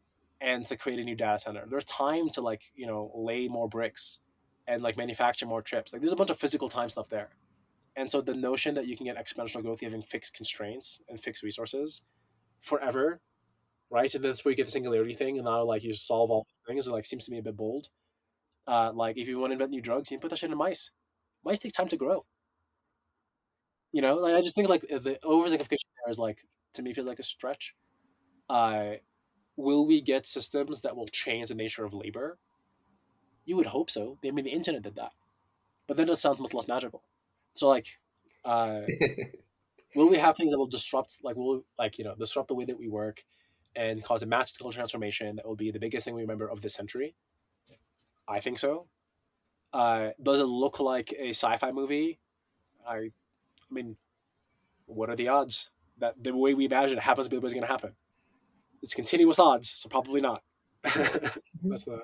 and to create a new data center. There's time to like, lay more bricks and like manufacture more chips. Like there's a bunch of physical time stuff there. And so the notion that you can get exponential growth having fixed constraints and fixed resources forever, right? So that's where you get the singularity thing, and now like you solve all these things. It like seems to me a bit bold. Like if you want to invent new drugs, you can put that shit in mice. Mice take time to grow. Like I just think like the oversimplification there is like, to me, feels like a stretch. Uh, will we get systems that will change the nature of labor? You would hope so. I mean, the internet did that, but then it sounds much less magical. So like, uh, will we have things that will disrupt, like, disrupt the way that we work, and cause a massive transformation that will be the biggest thing we remember of this century? I think so. Does it look like a sci-fi movie? I mean, what are the odds that the way we imagine it happens to be what's going to happen? It's continuous odds, so probably not. That's the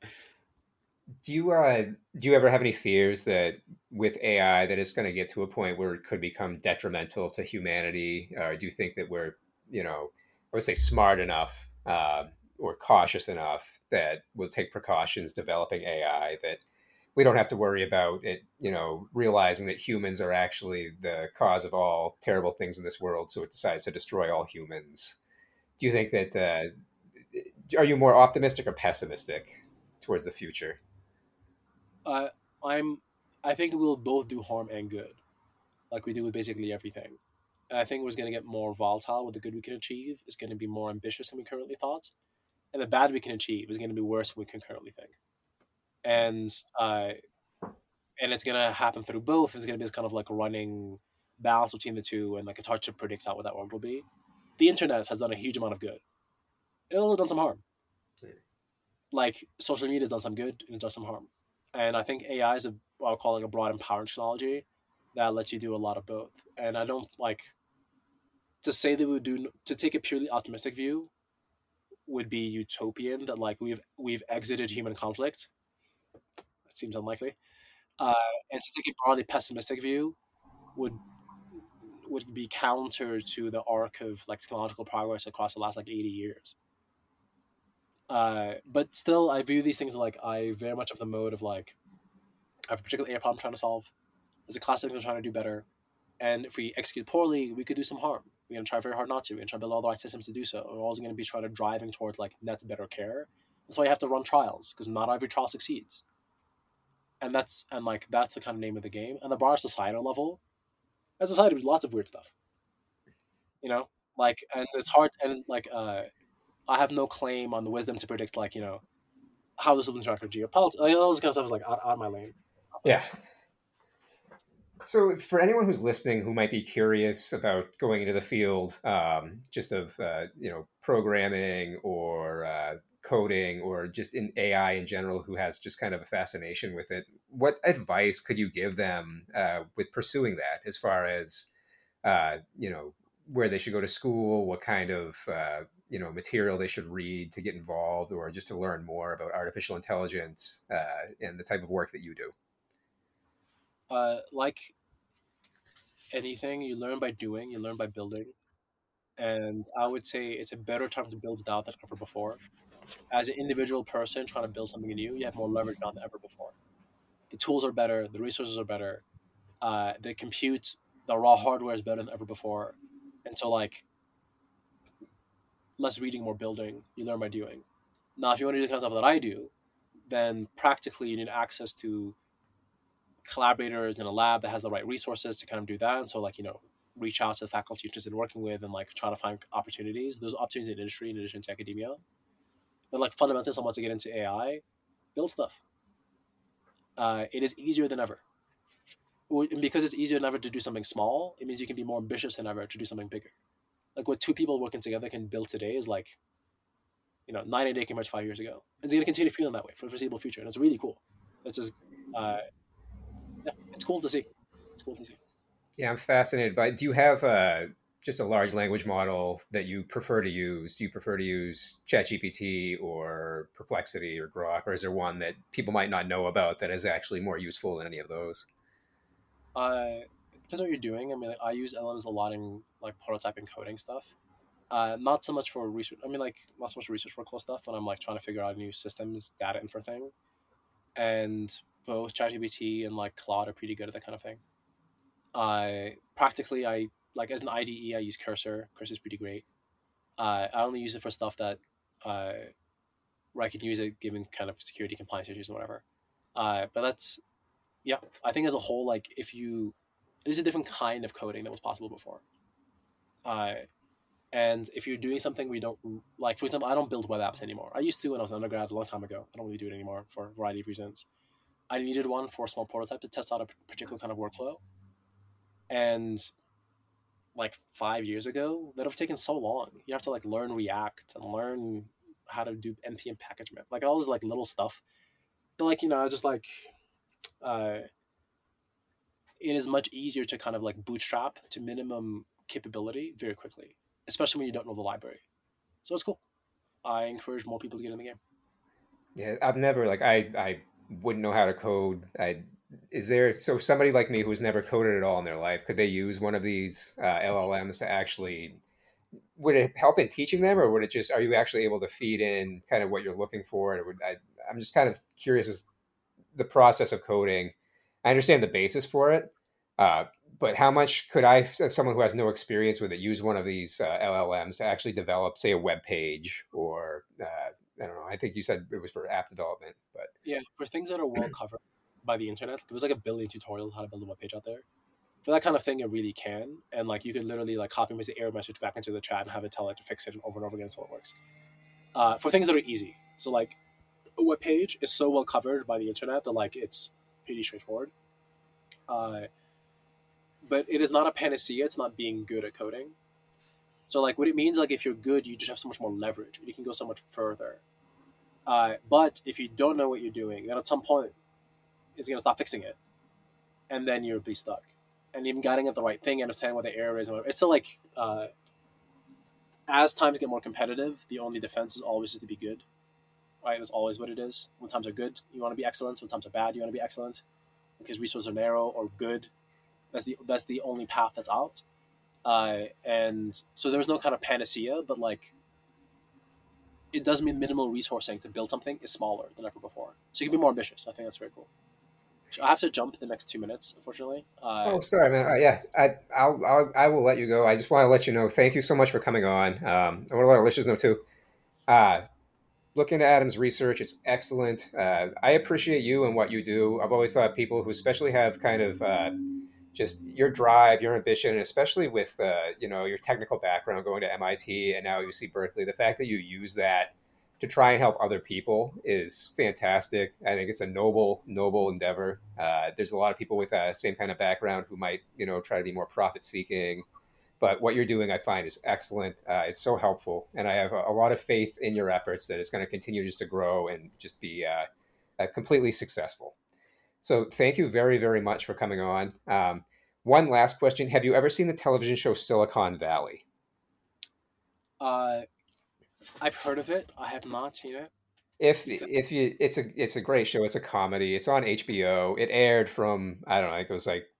Do you ever have any fears that with AI that it's going to get to a point where it could become detrimental to humanity? Or do you think that we're, I would say smart enough or cautious enough that we'll take precautions developing AI that we don't have to worry about it, realizing that humans are actually the cause of all terrible things in this world, so it decides to destroy all humans? Do you think that, are you more optimistic or pessimistic towards the future? uh, I'm. I think we'll both do harm and good, like we do with basically everything. And I think what's going to get more volatile with the good we can achieve is going to be more ambitious than we currently thought, and the bad we can achieve is going to be worse than we can currently think. And and it's going to happen through both. It's going to be this kind of like running balance between the two, and like it's hard to predict out what that world will be. The internet has done a huge amount of good. It's also done some harm. Like social media has done some good and it does some harm. And I think AI is what I'll call like a broad empowering technology that lets you do a lot of both. And I don't like to say that we would do, to take a purely optimistic view would be utopian, that like we've exited human conflict. That seems unlikely. Uh, and to take a broadly pessimistic view would would be counter to the arc of like technological progress across the last like 80 years. But still, I view these things like I very much of the mode of like I have a particular AI problem I'm trying to solve. There's a class of things we're trying to do better, and if we execute poorly, we could do some harm. We're gonna try very hard not to, and try to build all the right systems to do so. We're also gonna be trying to driving towards like net better care. That's why you have to run trials, because not every trial succeeds, and that's the kind of name of the game. And the broader societal level, as a society, with lots of weird stuff, you know, and it's hard, and I have no claim on the wisdom to predict how this will interact with geopolitics. Like, all this kind of stuff is like out of my lane. Yeah. So, for anyone who's listening who might be curious about going into the field, just of programming or coding or just in AI in general, who has just kind of a fascination with it, what advice could you give them with pursuing that, as far as uh, you know where they should go to school, what kind of material they should read to get involved, or just to learn more about artificial intelligence and the type of work that you do? Like anything, you learn by doing, you learn by building. And I would say it's a better time to build it out than ever before. As an individual person trying to build something new, you have more leverage now than ever before. The tools are better, the resources are better, the compute, the raw hardware is better than ever before. And so, like, less reading, more building, you learn by doing. Now, if you want to do the kind of stuff that I do, then practically you need access to collaborators in a lab that has the right resources to kind of do that. And so, reach out to the faculty you're interested in working with and like try to find opportunities. There's opportunities in industry in addition to academia. But like fundamentally, someone wants to get into AI, build stuff. It is easier than ever. And because it's easier than ever to do something small, it means you can be more ambitious than ever to do something bigger. Like what two people working together can build today is like, 9 a day compared to 5 years ago. And it's going to continue feeling that way for the foreseeable future. And it's really cool. It's just, uh, yeah, it's cool to see. It's cool to see. Yeah, I'm fascinated by. Do you have just a large language model that you prefer to use? Do you prefer to use ChatGPT or Perplexity or Grok, or is there one that people might not know about that is actually more useful than any of those? It depends what you're doing. I mean, like, I use LMs a lot in like prototyping coding stuff. Not so much for research. I mean, like not so much research workflow stuff when I'm like trying to figure out new systems, data info thing. And both ChatGPT and like Claude are pretty good at that kind of thing. Practically, I like as an IDE, I use Cursor. Cursor is pretty great. I only use it for stuff that uh, where I can use it given kind of security compliance issues and whatever. But that's yeah. I think as a whole, like if you this is a different kind of coding that was possible before. Uh, and if you're doing something we don't like, for example, I don't build web apps anymore. I used to when I was an undergrad a long time ago. I don't really do it anymore for a variety of reasons. I needed one for a small prototype to test out a particular kind of workflow. And like 5 years ago, that would have taken so long. You have to like learn React and learn how to do npm packagement, like all this like little stuff. But like just like uh, it is much easier to kind of like bootstrap to minimum capability very quickly, especially when you don't know the library. So it's cool. I encourage more people to get in the game. Yeah, I've never like I wouldn't know how to code. I is there so somebody like me who's never coded at all in their life, could they use one of these LLMs to actually would it help in teaching them, or would it just are you actually able to feed in kind of what you're looking for? And I'm just kind of curious as the process of coding. I understand the basis for it, uh, but how much could I, as someone who has no experience with it, use one of these LLMs to actually develop, say, a web page or I don't know. I think you said it was for app development, but Yeah, for things that are well covered by the internet, there's like a billion tutorials how to build a web page out there. For that kind of thing, it really can, and like you could literally like copy and paste the error message back into the chat and have it tell it to fix it and over and over again until it works. For things that are easy, so like a web page is so well covered by the internet that like it's pretty straightforward. Uh, but it is not a panacea. It's not being good at coding. So like what it means, like if you're good, you just have so much more leverage. You can go so much further. But if you don't know what you're doing, then at some point it's gonna stop fixing it, and then you'll be stuck. And even guiding at the right thing, understanding what the error is, it's still like as times get more competitive, the only defense is always to be good. Right, that's always what it is. When times are good, you want to be excellent. When times are bad, you want to be excellent, because resources are narrow or good. That's the only path that's out. And so there's no kind of panacea, but like it does mean minimal resourcing to build something is smaller than ever before. So you can be more ambitious. I think that's very cool. So I have to jump the next 2 minutes, unfortunately. oh, sorry, man. Yeah, I will let you go. I just want to let you know. Thank you so much for coming on. I want to let our listeners know too. Uh, Look into Adam's research. It's excellent. I appreciate you and what you do. I've always thought people who especially have kind of just your drive, your ambition, and especially with your technical background going to MIT and now UC Berkeley, the fact that you use that to try and help other people is fantastic. I think it's a noble endeavor. There's a lot of people with that same kind of background who might try to be more profit seeking, but what you're doing, I find, is excellent. It's so helpful, and I have a lot of faith in your efforts that it's going to continue just to grow and just be completely successful. So thank you very, very much for coming on. One last question: have you ever seen the television show Silicon Valley? Uh, I've heard of it. I have not seen it. If you, it's a great show. It's a comedy. It's on HBO. It aired from I don't know. I think it was like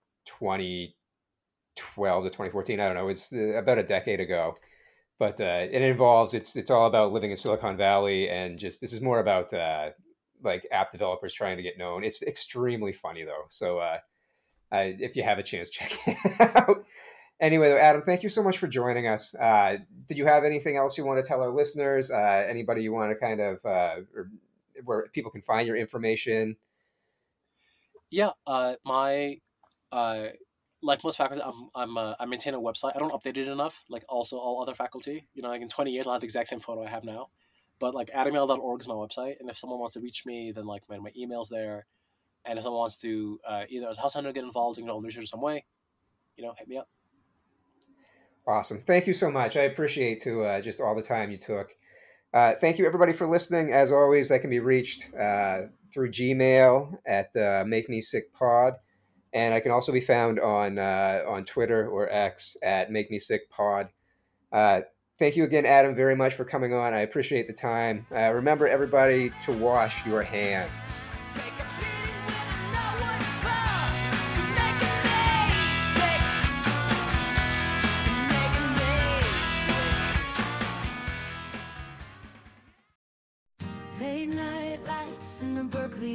2012 to 2014. I don't know. It's about a decade ago. But it involves it's all about living in Silicon Valley and just this is more about like app developers trying to get known. It's extremely funny though. So if you have a chance, check it out. Anyway, though, Adam, thank you so much for joining us. Did you have anything else you want to tell our listeners? Anybody you want to kind of or where people can find your information? Yeah. My uh, like most faculty, I maintain a website. I don't update it enough. Like also all other faculty, like in 20 years, I'll have the exact same photo I have now. But like adaml.org is my website, and if someone wants to reach me, then like my email's there. And if someone wants to either as a house hunter get involved in research in some way, hit me up. Awesome. Thank you so much. I appreciate just all the time you took. Thank you, everybody, for listening. As always, that can be reached through Gmail at Make Me Sick Pod, and I can also be found on Twitter or X at Make Me Sick Pod. Thank you again, Adam, very much for coming on. I appreciate the time. Remember, everybody, to wash your hands.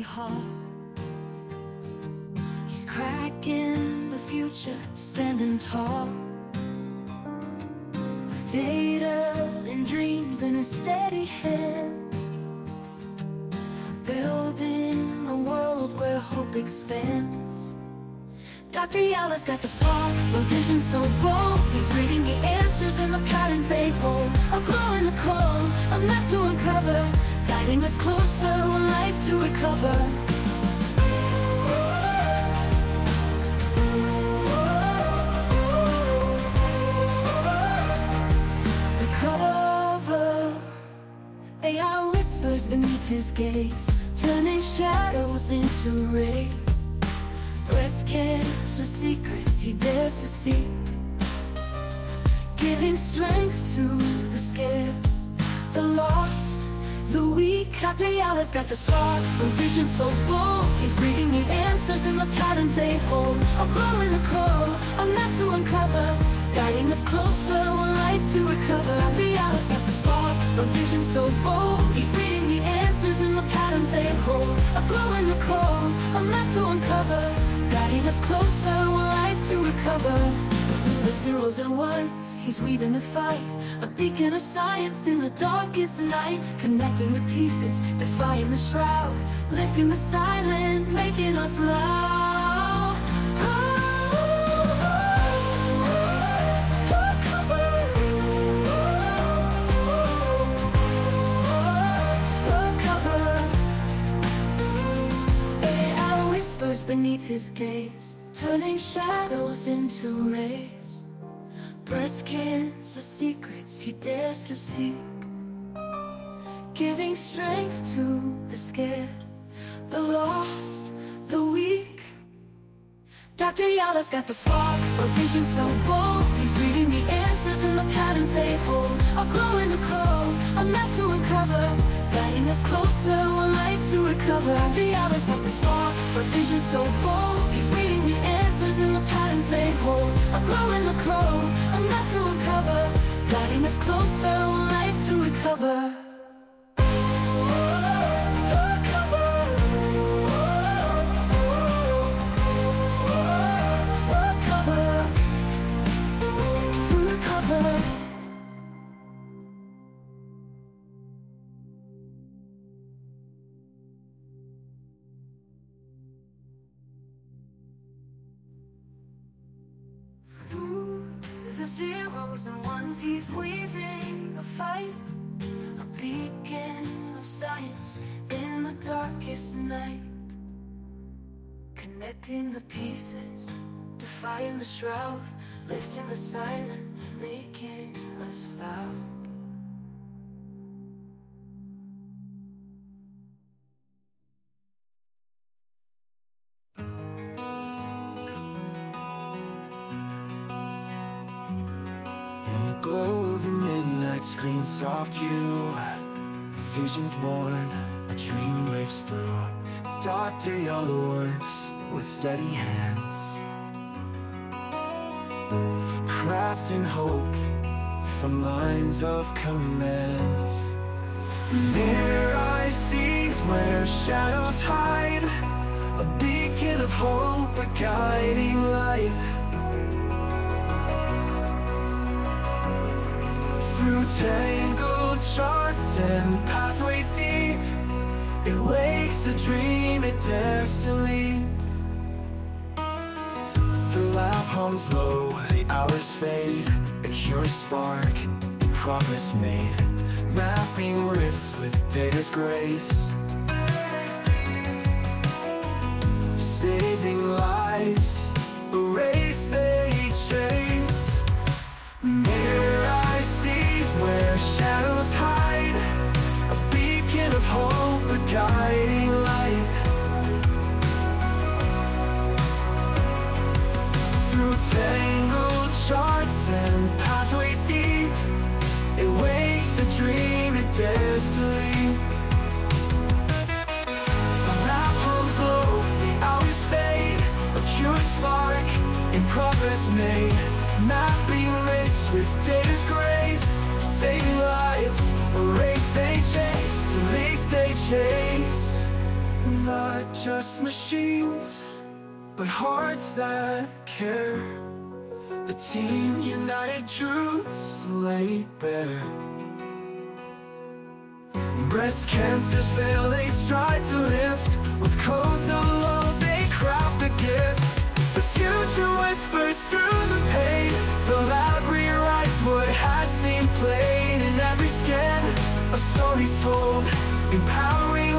steady heart. He's cracking the future, standing tall, with data and dreams in his steady hands, building a world where hope expands. Dr. Yala's got the spark, a vision so bold. He's reading the answers in the patterns they hold. A glow in the cold, a map to uncover, guiding us closer, one life to recover. The cover, AI whispers beneath his gaze, turning shadows into rays. Breast cancer secrets he dares to see, giving strength to the scared, the lost, the weak. Dr. Yala's got the spark, a vision so bold. He's reading the answers in the patterns they hold. A glow in the cold, a map to uncover, guiding us closer, one life to recover. Dr. Yala's got the spark, a vision so bold. He's reading the answers in the patterns they hold. A glow in the cold, a map to uncover, guiding us closer, one life to recover. The zeros and ones, he's weaving the fight, a beacon of science in the darkest night, connecting the pieces, defying the shroud, lifting the silent, making us loud. AI whispers beneath his gaze, turning shadows into rays. Breast cancer secrets he dares to seek, giving strength to the scared, the lost, the weak. Dr. Yala's got the spark, a vision so bold. He's reading the answers in the patterns they hold. A glow in the cold, a map to uncover, guiding us closer, one life to recover. Dr. Yala's got the spark, a vision so bold. He's reading the answers in the patterns they hold. A glow in the cold, a map to uncover, guiding us closer, one life to recover. The zeros and ones, he's weaving a fight, a beacon of science in the darkest night, connecting the pieces, defying the shroud, lifting the silent, making us loud. Glow of the midnight screen, soft hue, visions born, a dream breaks through. Dr. Yala works with steady hands, crafting hope from lines of commands. Near I sees where shadows hide, a beacon of hope, a guiding light. Through tangled charts and pathways deep, it wakes a dream it dares to lead. The lab hums low, the hours fade, a curious spark, progress made, mapping risks with data's grace, saving lives, a race they chase. Near I sees where shadows hide, a beacon of hope, a guiding light. Through tangled charts and pathways deep, it wakes a dream it dares to leap. The map hums low, the hours fade, a curious spark in progress made, mapping risks with data's grace, saving lives, a race they chase, a race they chase. just machines, but hearts that care. The team united, truths laid bare. Breast cancer's veil they strive to lift. With codes of love they craft a gift. The future whispers through the pain. The lab rewrites what had seemed plain. In every scan, a story's told, empowering